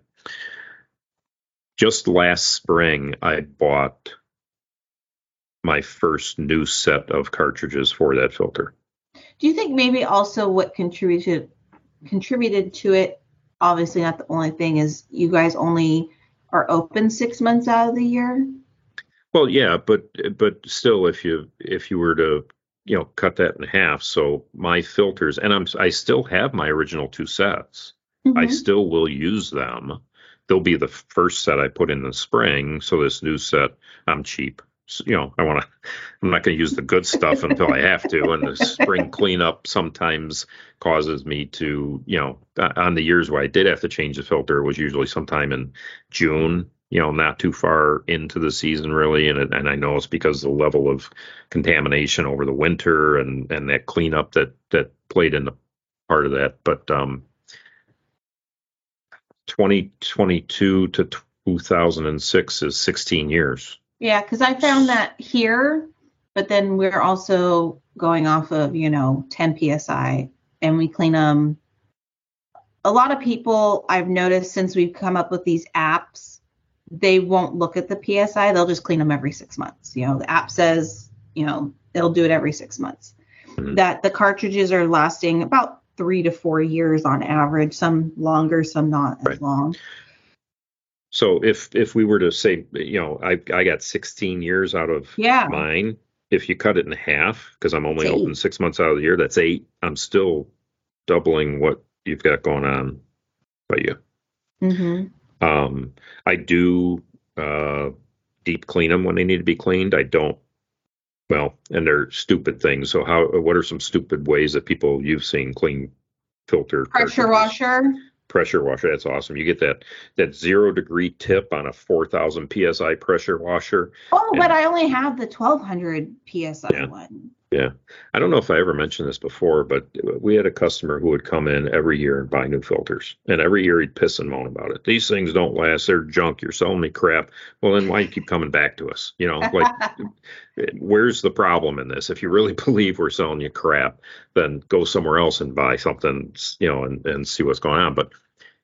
Just last spring, I bought my first new set of cartridges for that filter. Do you think maybe also what contributed to it, obviously not the only thing, is you guys only are open 6 months out of the year? Well, yeah, but still, if you were to cut that in half, so my filters, and I still have my original 2 sets. Mm-hmm. I still will use them. They'll be the first set I put in the spring. So this new set, I'm cheap. So, I'm not going to use the good stuff until I have to. And the spring cleanup sometimes causes me to, on the years where I did have to change the filter, it was usually sometime in June, not too far into the season really. And I know it's because of the level of contamination over the winter and that cleanup that played in the part of that. But 2022 to 2006 is 16 years. Yeah, because I found that here, but then we're also going off of, 10 PSI, and we clean them. A lot of people I've noticed since we've come up with these apps, they won't look at the PSI. They'll just clean them every 6 months. The app says, they'll do it every 6 months. Mm-hmm. That the cartridges are lasting about 3 to 4 years on average, some longer, some not as long. So if we were to say, I got 16 years out of mine, if you cut it in half, because I'm only open 6 months out of the year, that's 8. I'm still doubling what you've got going on by you. Mm-hmm. I do deep clean them when they need to be cleaned. I don't. Well, and they're stupid things. So what are some stupid ways that you've seen clean filter? Pressure washer. Pressure washer, that's awesome. You get that 0 degree tip on a 4,000 psi pressure washer. But I only have the 1,200 psi one. Yeah, I don't know if I ever mentioned this before, but we had a customer who would come in every year and buy new filters, and every year he'd piss and moan about it. These things don't last; they're junk. You're selling me crap. Well, then why you keep coming back to us? Where's the problem in this? If you really believe we're selling you crap, then go somewhere else and buy something, and see what's going on. But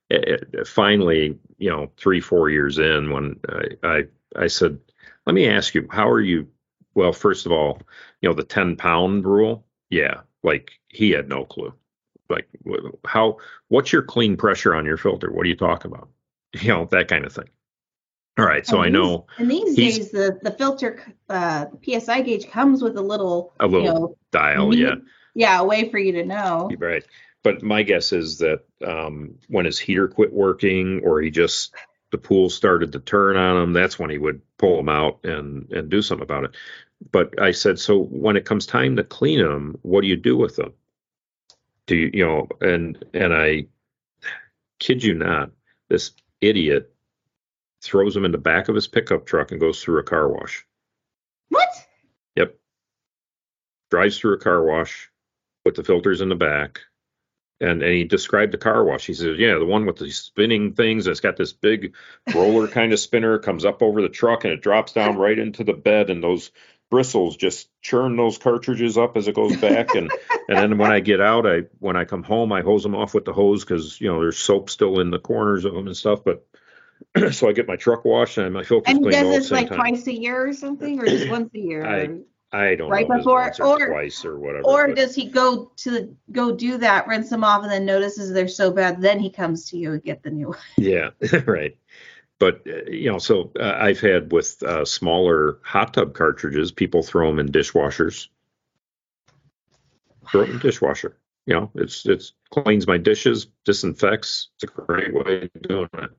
finally, 3-4 years in, when I said, let me ask you, how are you? Well, first of all, the 10-pound rule. Yeah. Like, he had no clue. Like, what's your clean pressure on your filter? What are you talking about? That kind of thing. All right. So I know. And these days, the filter, the PSI gauge comes with a little dial. Yeah. A way for you to know. Right. But my guess is that when his heater quit working, or the pool started to turn on him, that's when he would pull them out and do something about it. But I said, so when it comes time to clean them, what do you do with them? Do you, and I kid you not, this idiot throws them in the back of his pickup truck and goes through a car wash. What? Yep. Drives through a car wash, put the filters in the back. And he described the car wash. He says, yeah, the one with the spinning things. It's got this big roller kind of spinner, comes up over the truck, and it drops down right into the bed. And those bristles just churn those cartridges up as it goes back. And then when I get out, when I come home, I hose them off with the hose because, there's soap still in the corners of them and stuff. But so I get my truck washed and my filters cleaned all at the same time. And does this like twice a year or something, or just once a year? I don't right know. Before, or twice or whatever. Or does he go do that, rinse them off, and then notices they're so bad, then he comes to you and get the new one? Yeah, right. But so I've had with smaller hot tub cartridges, people throw them in dishwashers. Throw it in the dishwasher. It's cleans my dishes, disinfects. It's a great way of doing it.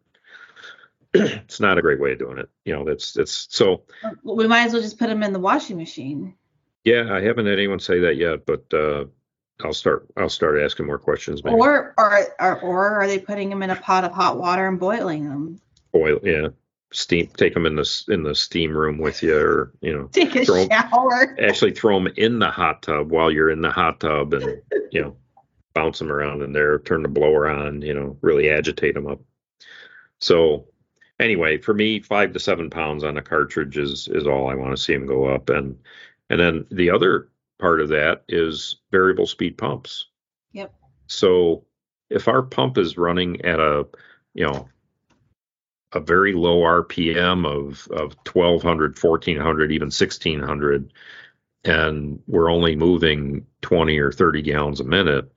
It's not a great way of doing it. It's so. We might as well just put them in the washing machine. Yeah, I haven't had anyone say that yet, but I'll start asking more questions. Maybe. Or are they putting them in a pot of hot water and boiling them? Steam. Take them in the steam room with you, or take a shower. Actually, throw them in the hot tub while you're in the hot tub, and bounce them around in there. Turn the blower on. Really agitate them up. So. Anyway, for me, 5 to 7 pounds on a cartridge is all I want to see them go up. And then the other part of that is variable speed pumps. Yep. So if our pump is running at a very low RPM of 1,200, 1,400, even 1,600, and we're only moving 20 or 30 gallons a minute,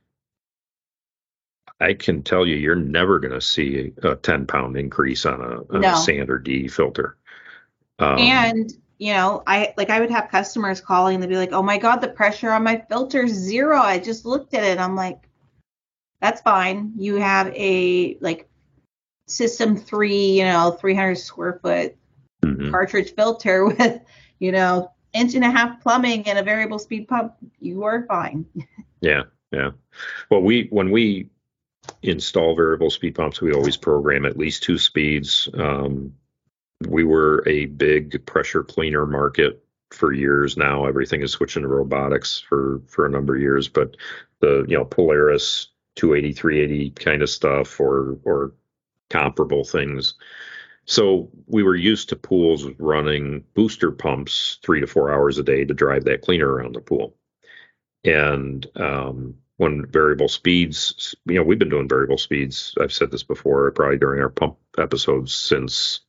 I can tell you're never going to see a 10-pound increase on a Sander D filter. And I would have customers calling and they'd be like, "Oh my God, the pressure on my filter is 0. I just looked at it." I'm like, "That's fine. You have a System 3, 300 square foot cartridge filter with, 1.5 inch plumbing and a variable speed pump. You are fine." Yeah. Well, when we install variable speed pumps, we always program at least 2 speeds. We were a big pressure cleaner market for years now. Everything is switching to robotics for a number of years, but the Polaris 280, 380 kind of stuff or comparable things. So we were used to pools running booster pumps 3 to 4 hours a day to drive that cleaner around the pool. And when variable speeds, we've been doing variable speeds. I've said this before, probably during our pump episodes since,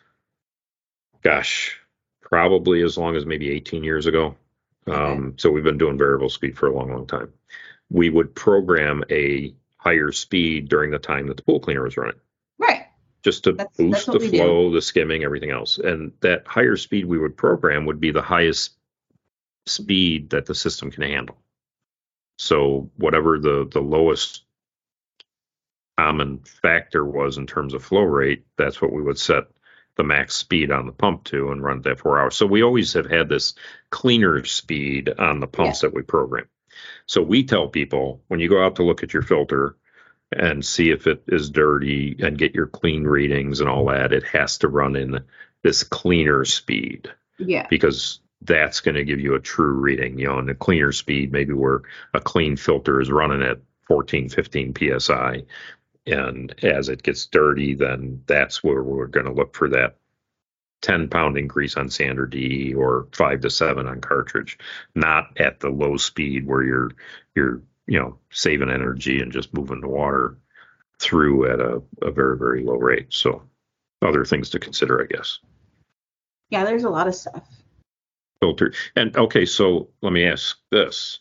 probably as long as maybe 18 years ago. Okay. So we've been doing variable speed for a long, long time. We would program a higher speed during the time that the pool cleaner was running. Right. Just to boost the flow, the skimming, everything else. And that higher speed we would program would be the highest speed that the system can handle. So whatever the lowest common factor was in terms of flow rate, that's what we would set the max speed on the pump to and run that 4 hours. So we always have had this cleaner speed on the pumps that we program. So we tell people, when you go out to look at your filter and see if it is dirty and get your clean readings and all that, it has to run in this cleaner speed. Yeah. Because that's going to give you a true reading, and the cleaner speed, maybe where a clean filter is running at 14, 15 PSI. And as it gets dirty, then that's where we're going to look for that 10-pound increase on Sander D or 5 to 7 on cartridge, not at the low speed where you're saving energy and just moving the water through at a very, very low rate. So other things to consider, I guess. Yeah, there's a lot of stuff. Filter. And okay, so let me ask this.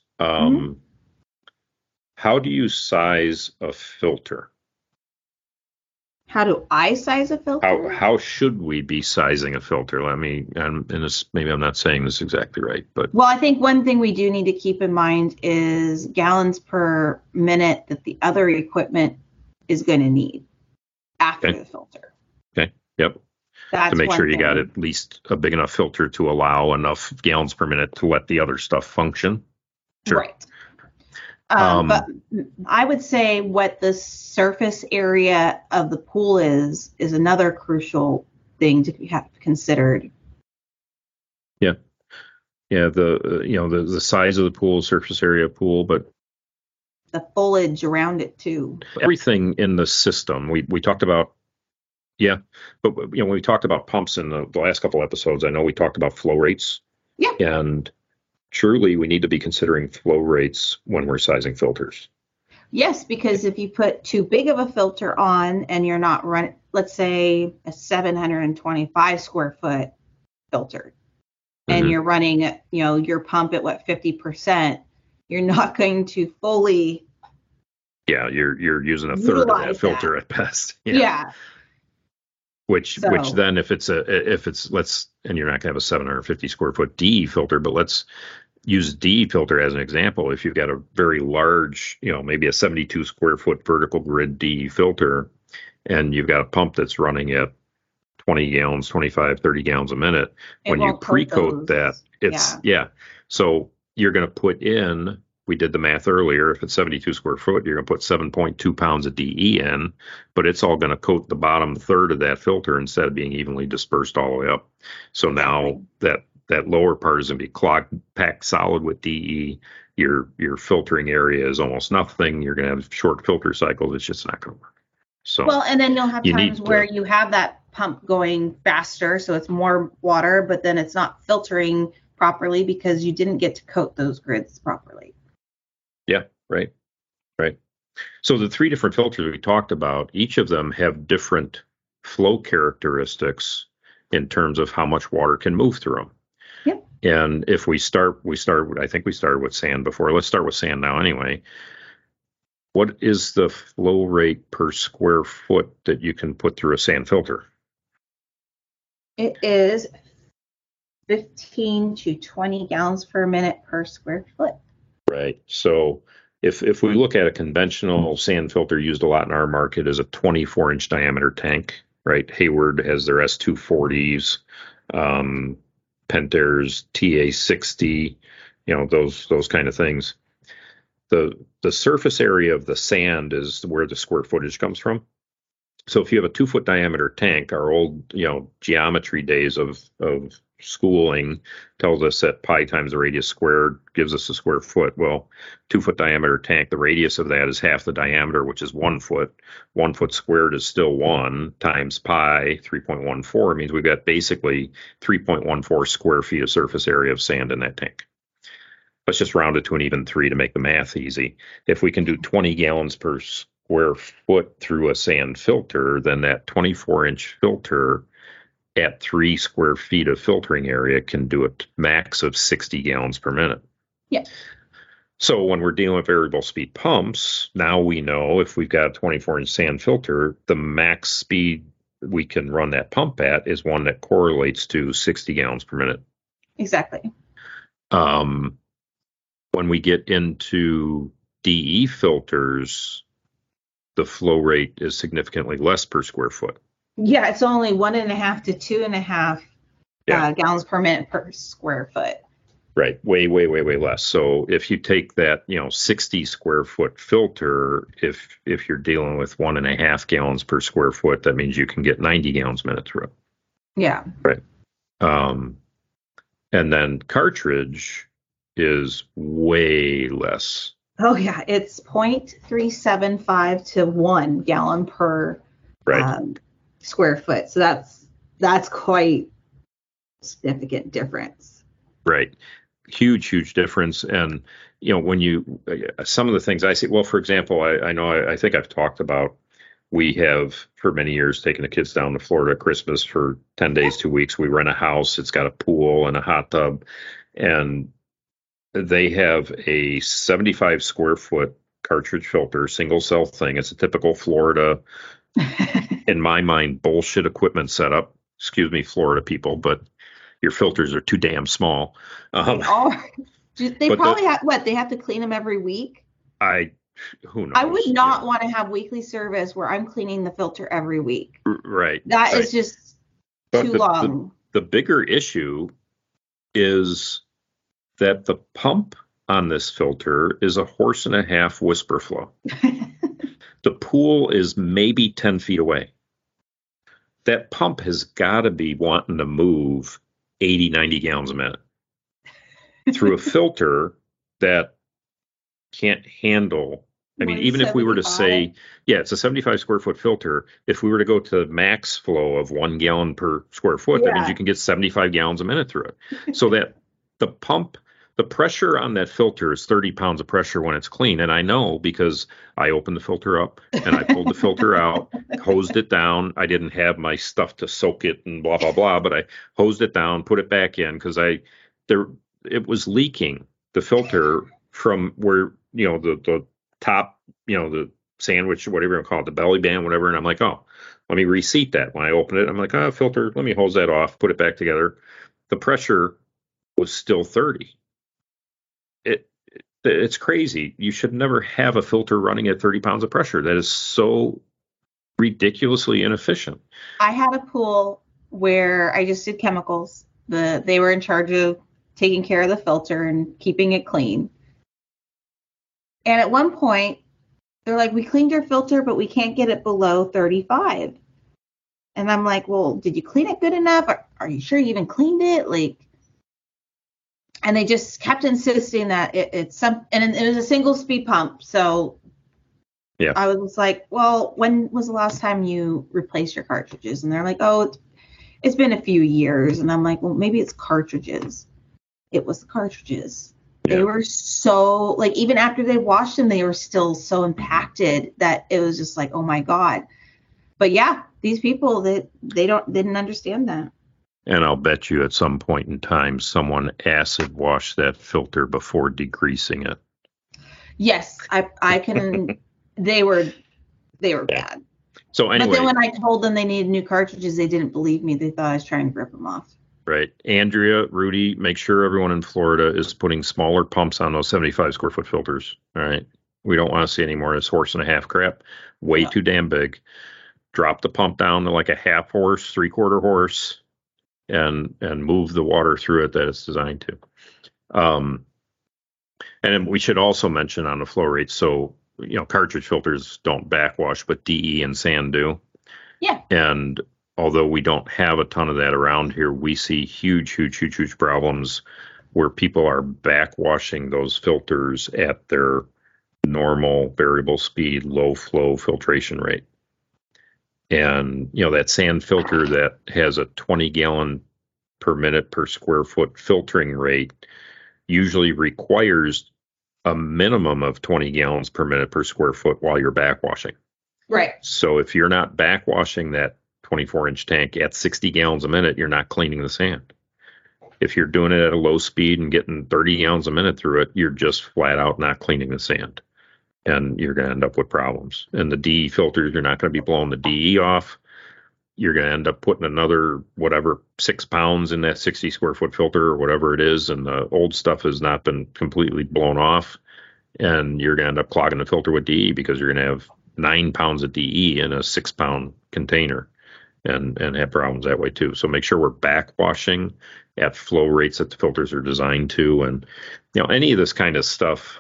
How do you size a filter? How do I size a filter? How should we be sizing a filter? Let me, and this, maybe I'm not saying this exactly right, but. Well, I think one thing we do need to keep in mind is gallons per minute that the other equipment is going to need after the filter. Okay. Yep. That's to make sure you thing. got at least a big enough filter to allow enough gallons per minute to let the other stuff function. Sure. Right. But I would say what the surface area of the pool is another crucial thing to have considered. Yeah. Yeah. The size of the pool, surface area of pool, but the foliage around it too. Everything in the system. We talked about. Yeah. But when we talked about pumps in the last couple episodes, I know we talked about flow rates. Yeah. And surely we need to be considering flow rates when we're sizing filters. Yes, because if you put too big of a filter on and you're not running, let's say a 725 square foot filter, and you're running, your pump at 50%, you're not going to fully. Yeah, you're using a third of that filter at best. Yeah. Which then if it's and you're not gonna have a 750 square foot DE filter, but let's use DE filter as an example. If you've got a very large, maybe a 72 square foot vertical grid DE filter, and you've got a pump that's running at 20 gallons, 25, 30 gallons a minute, when you pre-coat that, it's So you're gonna put in, we did the math earlier, if it's 72 square foot, you're going to put 7.2 pounds of DE in, but it's all going to coat the bottom third of that filter instead of being evenly dispersed all the way up. So now that lower part is going to be clogged, packed solid with DE. Your filtering area is almost nothing. You're going to have short filter cycles. It's just not going to work. So well, and then you'll have times where you have that pump going faster, so it's more water, but then it's not filtering properly because you didn't get to coat those grids properly. Yeah, right. So the three different filters we talked about, each of them have different flow characteristics in terms of how much water can move through them. Yep. And if I think we started with sand before. Let's start with sand now anyway. What is the flow rate per square foot that you can put through a sand filter? It is 15 to 20 gallons per minute per square foot. Right. So if we look at a conventional sand filter used a lot in our market is a 24-inch diameter tank, right? Hayward has their S240s, Pentair's TA60, those kind of things. The surface area of the sand is where the square footage comes from. So if you have a 2-foot diameter tank, our old, geometry days of schooling tells us that pi times the radius squared gives us a square foot. Well, 2-foot diameter tank, the radius of that is half the diameter, which is 1 foot. 1 foot squared is still 1 times pi, 3.14. It means we've got basically 3.14 square feet of surface area of sand in that tank. Let's just round it to an even 3 to make the math easy. If we can do 20 gallons per square foot through a sand filter, then that 24-inch filter at 3 square feet of filtering area can do a max of 60 gallons per minute. Yeah. So when we're dealing with variable speed pumps, now we know if we've got a 24-inch sand filter, the max speed we can run that pump at is one that correlates to 60 gallons per minute. Exactly. When we get into DE filters, the flow rate is significantly less per square foot. Yeah, it's only 1.5 to 2.5 gallons per minute per square foot. Right, way less. So if you take that, 60 square foot filter, if you're dealing with 1.5 gallons per square foot, that means you can get 90 gallons a minute through it. Yeah. Right. And then cartridge is way less. Oh yeah, it's 0.375 to 1 gallon per square foot. So that's quite significant difference. Right. Huge difference. And, when some of the things I see, well, for example, I know, I think I've talked about We have for many years taken the kids down to Florida at Christmas for 10 days, 2 weeks. We rent a house. It's got a pool and a hot tub, and they have a 75 square foot cartridge filter, single cell thing. It's a typical Florida, in my mind, bullshit equipment setup. Excuse me, Florida people, but your filters are too damn small. They probably have they have to clean them every week. Who knows? I would not want to have weekly service where I'm cleaning the filter every week. Right. That is just too long. The bigger issue is that the pump on this filter is a 1.5 horse whisper flow. The pool is maybe 10 feet away. That pump has got to be wanting to move 80, 90 gallons a minute through a filter that can't handle. I mean, even if we were to say, it's a 75 square foot filter, if we were to go to max flow of 1 gallon per square foot, that means you can get 75 gallons a minute through it. So that the pump, the pressure on that filter is 30 pounds of pressure when it's clean. And I know because I opened the filter up and I pulled the filter out, hosed it down. I didn't have my stuff to soak it and blah, blah, blah, but I hosed it down, put it back in because it was leaking the filter from where, the top, the sandwich, whatever you call it, the belly band, whatever. And I'm like, oh, let me reseat that. When I open it, I'm like, filter, let me hose that off, put it back together. The pressure was still 30. It's crazy. You should never have a filter running at 30 pounds of pressure. That is so ridiculously inefficient. I had a pool where I just did chemicals. They were in charge of taking care of the filter and keeping it clean. And at one point, they're like, we cleaned your filter, but we can't get it below 35. And I'm like, well, did you clean it good enough? Are you sure you even cleaned it? And they just kept insisting that it's and it was a single speed pump. So I was like, well, when was the last time you replaced your cartridges? And they're like, oh, it's been a few years. And I'm like, well, maybe it's cartridges. It was the cartridges. They were so, even after they washed them, they were still so impacted that it was just like, oh my God. But these people, they didn't understand that. And I'll bet you at some point in time, someone acid washed that filter before degreasing it. Yes, I can. They were bad. So anyway. But then when I told them they needed new cartridges, they didn't believe me. They thought I was trying to rip them off. Right. Andrea, Rudy, make sure everyone in Florida is putting smaller pumps on those 75 square foot filters. All right. We don't want to see any more of this 1.5 horse crap. Way too damn big. Drop the pump down to like a 1/2 horse, 3/4 horse, and move the water through it that it's designed to. And we should also mention on the flow rate. So, cartridge filters don't backwash, but DE and sand do. Yeah. And although we don't have a ton of that around here, we see huge problems where people are backwashing those filters at their normal variable speed, low flow filtration rate. And, that sand filter that has a 20 gallon per minute per square foot filtering rate usually requires a minimum of 20 gallons per minute per square foot while you're backwashing. Right. So if you're not backwashing that 24-inch tank at 60 gallons a minute, you're not cleaning the sand. If you're doing it at a low speed and getting 30 gallons a minute through it, you're just flat out not cleaning the sand. And you're going to end up with problems. And the DE filters, you're not going to be blowing the DE off. You're going to end up putting another, 6 pounds in that 60 square foot filter or whatever it is. And the old stuff has not been completely blown off. And you're going to end up clogging the filter with DE because you're going to have 9 pounds of DE in a 6 pound container and have problems that way too. So make sure we're backwashing at flow rates that the filters are designed to. And, any of this kind of stuff,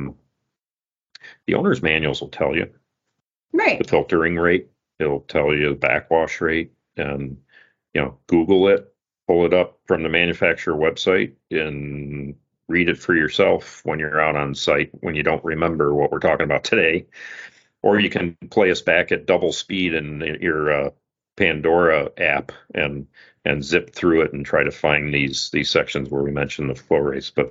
the owner's manuals will tell you the filtering rate. It'll tell you the backwash rate, and, Google it, pull it up from the manufacturer website and read it for yourself when you're out on site, when you don't remember what we're talking about today. Or you can play us back at double speed in your Pandora app and zip through it and try to find these sections where we mentioned the flow rates. But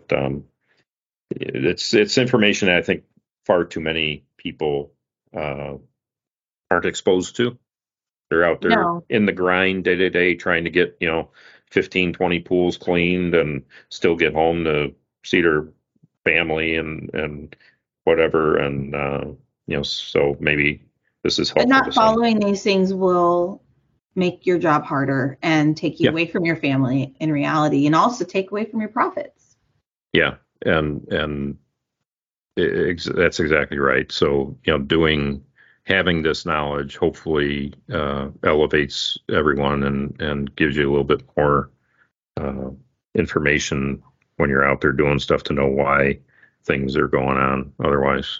it's information that I think far too many people aren't exposed to. They're out there in the grind day to day trying to get, 15, 20 pools cleaned and still get home to see their family and whatever. And, so maybe this is helpful. And not following these things will make your job harder and take you away from your family in reality, and also take away from your profits. Yeah. And that's exactly right. So, having this knowledge hopefully elevates everyone and gives you a little bit more information when you're out there doing stuff to know why things are going on otherwise.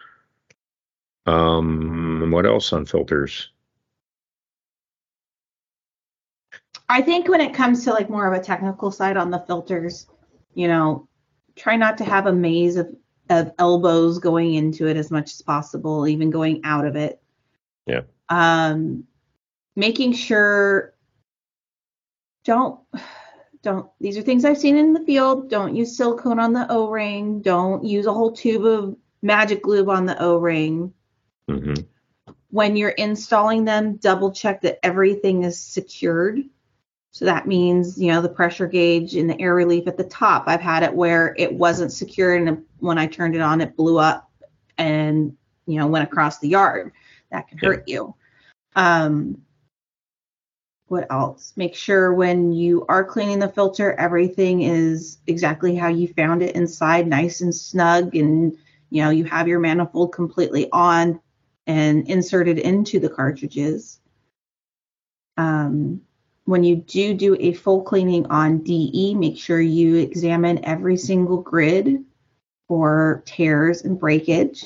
What else on filters? I think when it comes to like more of a technical side on the filters, try not to have a maze of elbows going into it as much as possible, even going out of it. Yeah. Making sure these are things I've seen in the field. Don't use silicone on the O-ring. Don't use a whole tube of magic lube on the O-ring. Mm-hmm. When you're installing them, double check that everything is secured. So that means, the pressure gauge and the air relief at the top. I've had it where it wasn't secure, and when I turned it on, it blew up and, went across the yard. That can hurt you. What else? Make sure when you are cleaning the filter, everything is exactly how you found it inside, nice and snug, and, you have your manifold completely on and inserted into the cartridges. When you do a full cleaning on DE, make sure you examine every single grid for tears and breakage.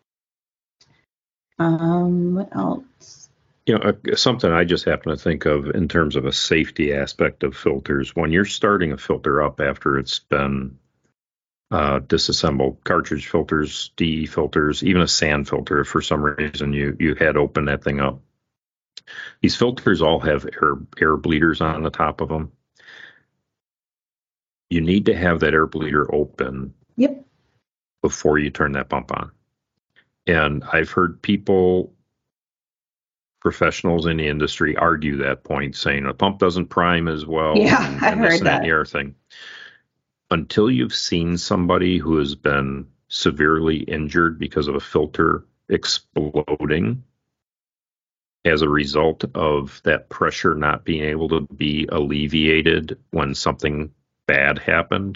What else? Something I just happen to think of in terms of a safety aspect of filters. When you're starting a filter up after it's been disassembled, cartridge filters, DE filters, even a sand filter, if for some reason you had opened that thing up. These filters all have air bleeders on the top of them. You need to have that air bleeder open before you turn that pump on. And I've heard professionals in the industry argue that point, saying a pump doesn't prime as well. Yeah, I've heard that. And the thing. Until you've seen somebody who has been severely injured because of a filter exploding as a result of that pressure not being able to be alleviated when something bad happened,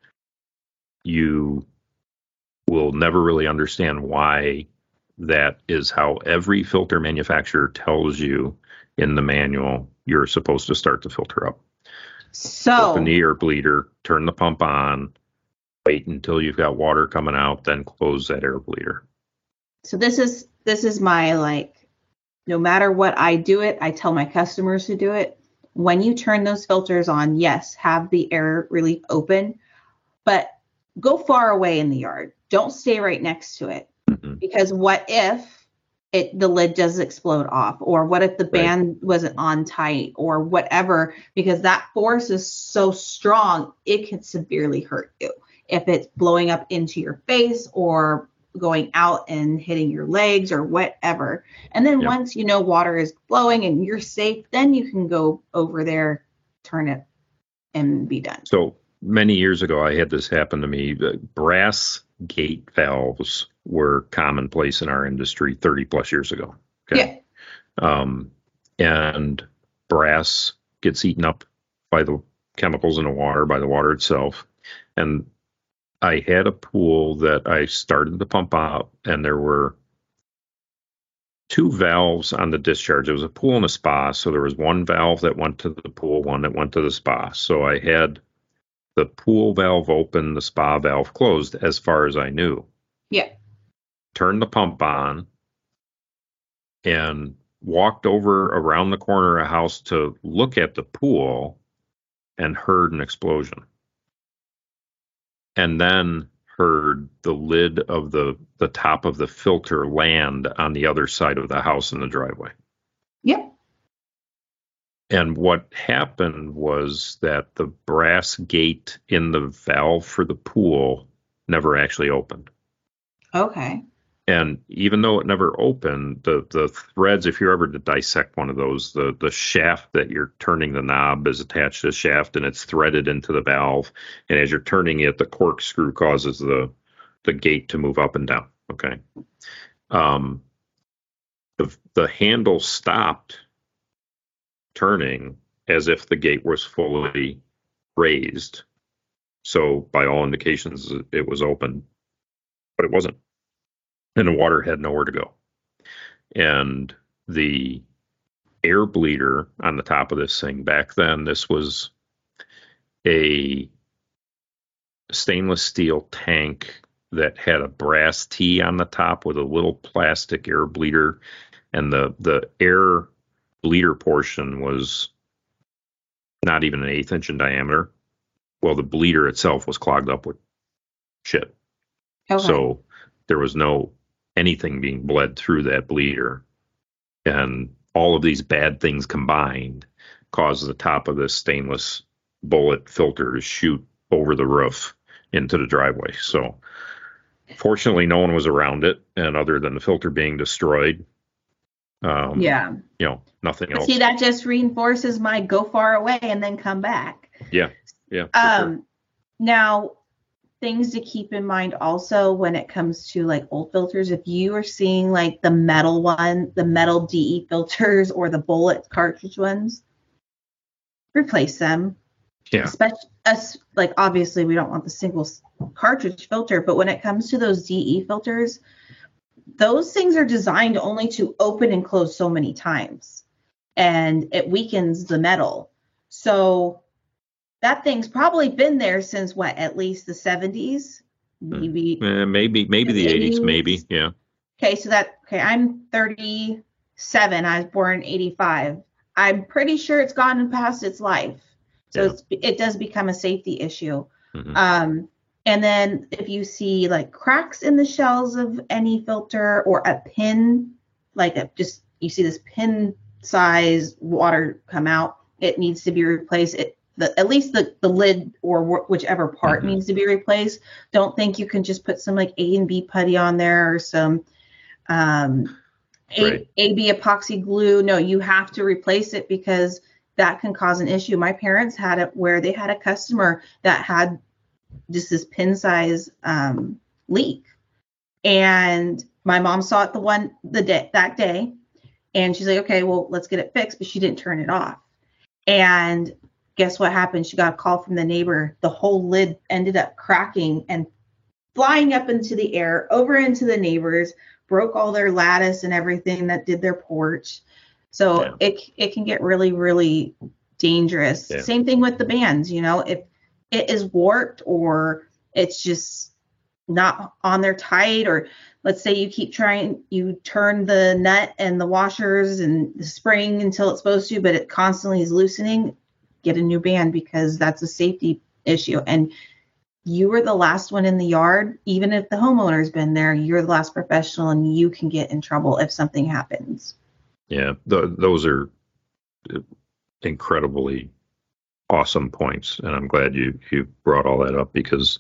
you will never really understand why that is how every filter manufacturer tells you in the manual you're supposed to start the filter up. So open the air bleeder, turn the pump on, wait until you've got water coming out, then close that air bleeder. So this is my no matter what I do it, I tell my customers to do it. When you turn those filters on, yes, have the air relief open, but go far away in the yard. Don't stay right next to it. Mm-hmm. Because what if the lid does explode off, or what if the band wasn't on tight, or whatever, because that force is so strong, it can severely hurt you. If it's blowing up into your face or going out and hitting your legs or whatever. And then once water is flowing and you're safe, then you can go over there, turn it, and be done. So many years ago, I had this happen to me. Brass gate valves were commonplace in our industry 30 plus years ago. Okay. Yeah. And brass gets eaten up by the chemicals in the water, by the water itself. And I had a pool that I started the pump out, and there were two valves on the discharge. It was a pool and a spa. So there was one valve that went to the pool, one that went to the spa. So I had the pool valve open, the spa valve closed, as far as I knew. Yeah. Turned the pump on and walked over around the corner of a house to look at the pool and heard an explosion. And then heard the lid of the top of the filter land on the other side of the house in the driveway. Yep. And what happened was that the brass gate in the valve for the pool never actually opened. Okay. And even though it never opened, the threads, if you're ever to dissect one of those, the shaft that you're turning the knob is attached to the shaft and it's threaded into the valve. And as you're turning it, the corkscrew causes the gate to move up and down. Okay. The handle stopped turning as if the gate was fully raised. So by all indications, it was open, but it wasn't. And the water had nowhere to go. And the air bleeder on the top of this thing, back then, this was a stainless steel tank that had a brass T on the top with a little plastic air bleeder. And the air bleeder portion was not even an 1/8 inch in diameter. Well, the bleeder itself was clogged up with shit. Okay. So there was no anything being bled through that bleeder. And all of these bad things combined caused the top of this stainless bullet filter to shoot over the roof into the driveway. So fortunately, no one was around it. And other than the filter being destroyed, nothing else. See, that just reinforces my go far away and then come back. Yeah. Sure. Now, things to keep in mind also when it comes to like old filters, if you are seeing like the metal DE filters or the bullet cartridge ones, replace them. Yeah. Especially like obviously we don't want the single cartridge filter, but when it comes to those DE filters, those things are designed only to open and close so many times, and it weakens the metal. So that thing's probably been there since what, at least the 70s, maybe the 80s, maybe. Yeah. Okay, I'm 37. I was born in 85. I'm pretty sure it's gotten past its life. So it does become a safety issue. Mm-hmm. And then if you see like cracks in the shells of any filter or a pin, you see this pin size water come out, it needs to be replaced. At least the lid or whichever part needs to be replaced. Don't think you can just put some like A and B putty on there or some AB epoxy glue. No, you have to replace it because that can cause an issue. My parents had it where they had a customer that had just this pin size leak, and my mom saw it that day, and she's like, okay, well, let's get it fixed, but she didn't turn it off. And guess what happened? She got a call from the neighbor. The whole lid ended up cracking and flying up into the air, over into the neighbors, broke all their lattice and everything that did their porch. So it can get really, really dangerous. Yeah. Same thing with the bands. If it is warped or it's just not on there tight, or let's say you turn the nut and the washers and the spring until it's supposed to, but it constantly is loosening, get a new band, because that's a safety issue. And you were the last one in the yard. Even if the homeowner's been there, you're the last professional and you can get in trouble if something happens. Yeah, those are incredibly awesome points. And I'm glad you brought all that up, because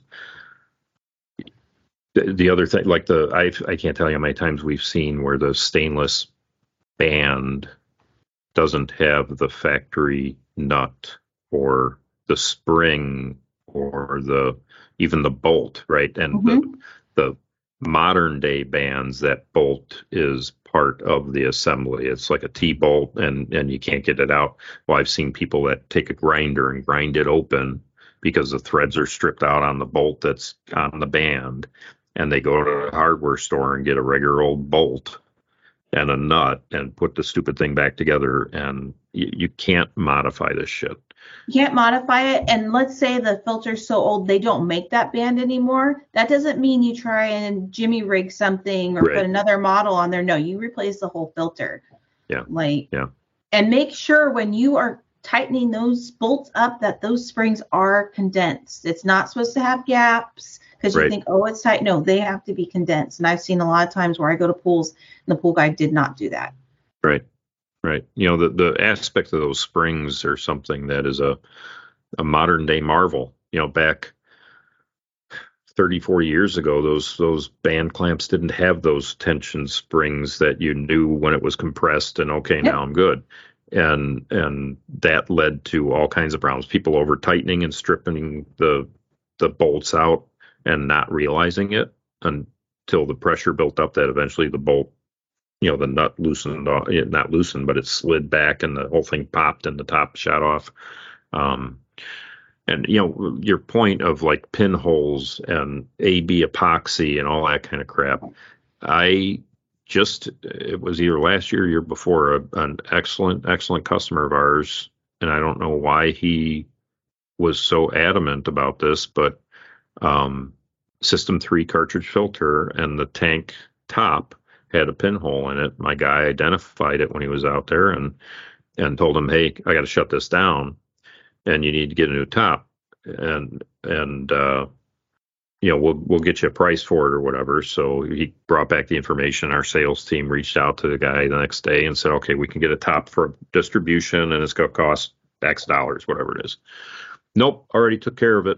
the other thing, like I can't tell you how many times we've seen where the stainless band doesn't have the factory nut or the spring or even the bolt, right? And the modern day bands, that bolt is part of the assembly. It's like a T-bolt and you can't get it out. Well, I've seen people that take a grinder and grind it open because the threads are stripped out on the bolt that's on the band, and they go to a hardware store and get a regular old bolt and a nut and put the stupid thing back together, and you can't modify this shit. You can't modify it. And let's say the filter's so old they don't make that band anymore. That doesn't mean you try and jimmy rig something or put another model on there. No, you replace the whole filter. Yeah. And make sure when you are tightening those bolts up that those springs are condensed. It's not supposed to have gaps because you think, oh, it's tight. No, they have to be condensed. And I've seen a lot of times where I go to pools and the pool guy did not do that. Right. The aspect of those springs are something that is a modern day marvel. Back 30, 40 years ago, those band clamps didn't have those tension springs that you knew when it was compressed and okay, now I'm good. And that led to all kinds of problems. People over tightening and stripping the bolts out and not realizing it until the pressure built up that eventually the bolt, the nut loosened, not loosened, but it slid back and the whole thing popped and the top shot off. And, your point of like pinholes and AB epoxy and all that kind of crap. It was either last year or year before, an excellent customer of ours. And I don't know why he was so adamant about this, but System 3 cartridge filter and the tank top had a pinhole in it. My guy identified it when he was out there and told him, hey, I got to shut this down and you need to get a new top. And we'll get you a price for it or whatever. So he brought back the information. Our sales team reached out to the guy the next day and said, okay, we can get a top for distribution and it's going to cost X dollars, whatever it is. Nope, already took care of it.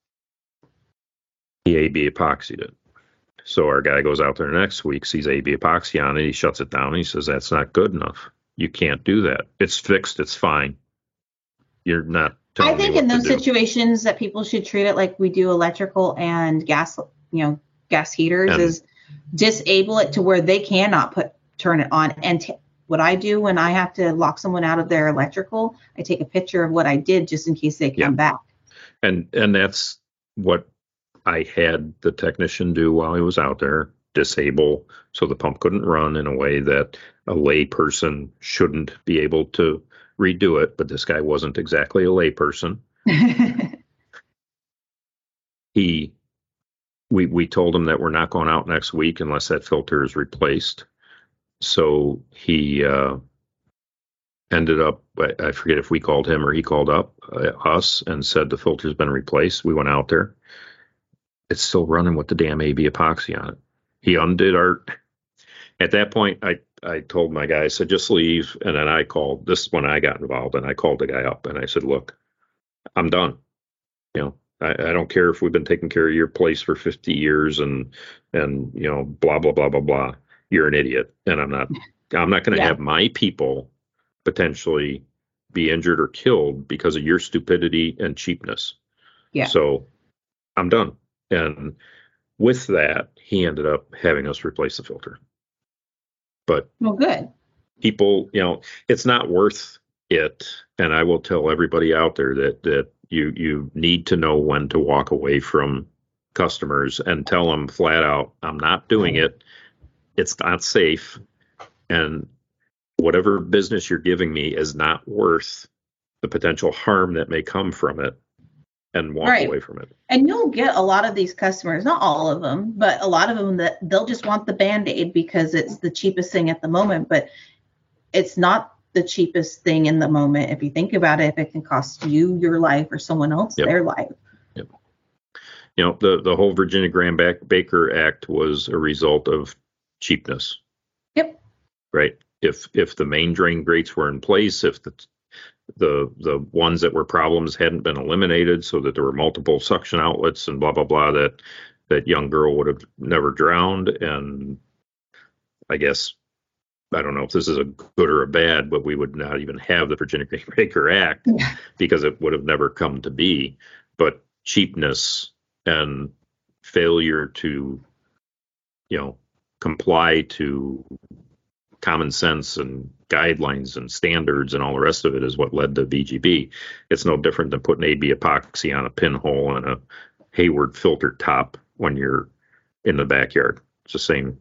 He AB epoxied it. So our guy goes out there next week, sees AB epoxy on it. He shuts it down. And he says, that's not good enough. You can't do that. It's fixed. It's fine. You're not. I think in those situations that people should treat it like we do electrical and gas heaters, is disable it to where they cannot turn it on. And what I do when I have to lock someone out of their electrical, I take a picture of what I did just in case they come back. And that's what I had the technician do while he was out there, disable so the pump couldn't run in a way that a lay person shouldn't be able to redo it, but this guy wasn't exactly a lay person. We told him that we're not going out next week unless that filter is replaced. So he ended up, I forget if we called him or he called up us and said the filter's been replaced. We went out there. It's still running with the damn AB epoxy on it. He undid at that point, I told my guy, I said, just leave. And then I called, this is when I got involved, and I called the guy up and I said, look, I'm done. I don't care if we've been taking care of your place for 50 years and blah, blah, blah, blah, blah. You're an idiot. And I'm not going to have my people potentially be injured or killed because of your stupidity and cheapness. Yeah. So I'm done. And with that, he ended up having us replace the filter. But good. People, it's not worth it. And I will tell everybody out there that you need to know when to walk away from customers and tell them flat out, I'm not doing it. It's not safe. And whatever business you're giving me is not worth the potential harm that may come from it, and walk away from it. And you'll get a lot of these customers, not all of them, but a lot of them that they'll just want the Band-Aid because it's the cheapest thing at the moment, but it's not the cheapest thing in the moment. If you think about it, if it can cost you your life or someone else their life. Yep. The whole Virginia Graham-Baker Act was a result of cheapness. Yep. Right. If the main drain grates were in place, if the ones that were problems hadn't been eliminated so that there were multiple suction outlets and blah, blah, blah, that young girl would have never drowned. And I guess, I don't know if this is a good or a bad, but we would not even have the Virginia Graham-Baker Act because it would have never come to be. But cheapness and failure to, comply to common sense and guidelines and standards and all the rest of it is what led to VGB. It's no different than putting AB epoxy on a pinhole and a Hayward filter top when you're in the backyard. It's the same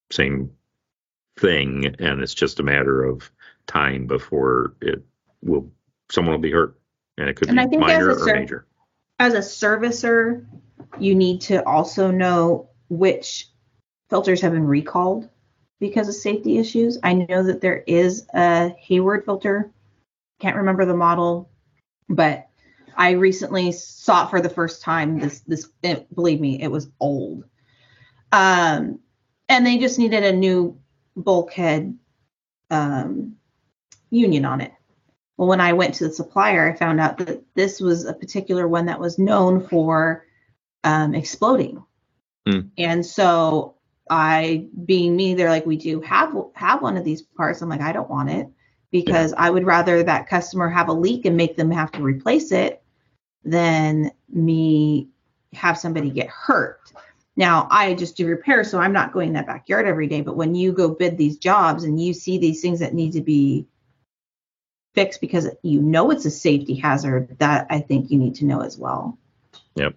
thing, and it's just a matter of time before someone will be hurt, and it could be minor or major. As a servicer, you need to also know which filters have been recalled because of safety issues. I know that there is a Hayward filter. Can't remember the model, but I recently saw it for the first time. Believe me, it was old. And they just needed a new bulkhead union on it. Well, when I went to the supplier, I found out that this was a particular one that was known for exploding. And so being me, they're like, we do have one of these parts. I'm like, I don't want it, because I would rather that customer have a leak and make them have to replace it than me have somebody get hurt. Now, I just do repairs, so I'm not going in that backyard every day. But when you go bid these jobs and you see these things that need to be fixed because you know it's a safety hazard, that I think you need to know as well. Yep.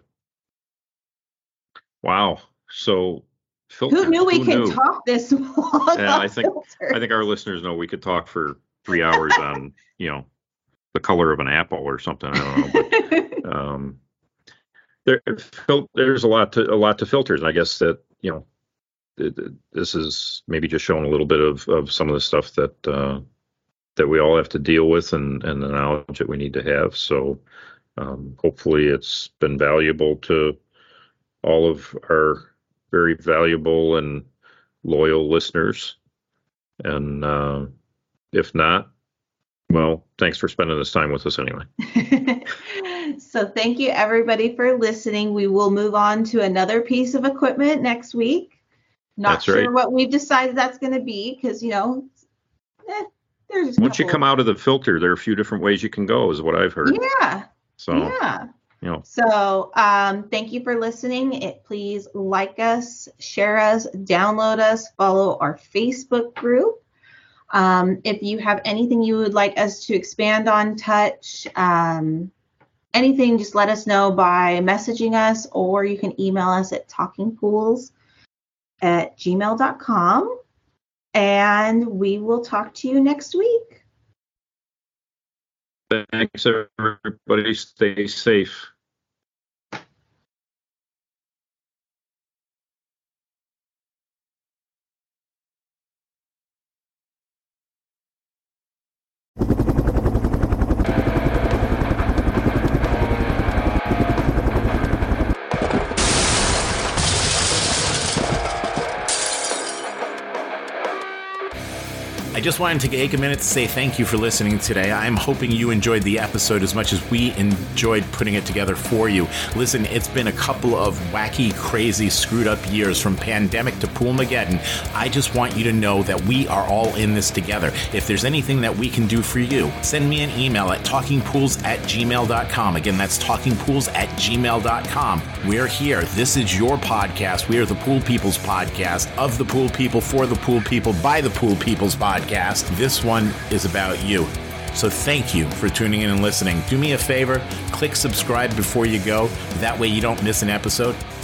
Wow. So filters. Who knew we could talk this long? Yeah, I think our listeners know we could talk for 3 hours on, the color of an apple or something. I don't know. But there's a lot to filters. I guess that, this is maybe just showing a little bit of some of the stuff that we all have to deal with and the knowledge that we need to have. So hopefully it's been valuable to all of our very valuable and loyal listeners. And if not, well, thanks for spending this time with us anyway. So thank you, everybody, for listening. We will move on to another piece of equipment next week. Not sure what we've decided that's going to be, because, there's once you come out of the filter, there are a few different ways you can go, is what I've heard. Yeah. So, yeah. So thank you for listening. Please like us, share us, download us, follow our Facebook group. If you have anything you would like us to expand on, touch, anything, just let us know by messaging us, or you can email us at talkingpools@gmail.com. And we will talk to you next week. Thanks, everybody. Stay safe. I just wanted to take a minute to say thank you for listening today. I'm hoping you enjoyed the episode as much as we enjoyed putting it together for you. Listen, it's been a couple of wacky, crazy, screwed up years from pandemic to Poolmageddon. I just want you to know that we are all in this together. If there's anything that we can do for you, send me an email at talkingpools@gmail.com. Again, that's talkingpools@gmail.com. We're here. This is your podcast. We are the Pool People's podcast, of the Pool People, for the Pool People, by the Pool People's podcast. This one is about you. So thank you for tuning in and listening. Do me a favor, click subscribe before you go. That way you don't miss an episode.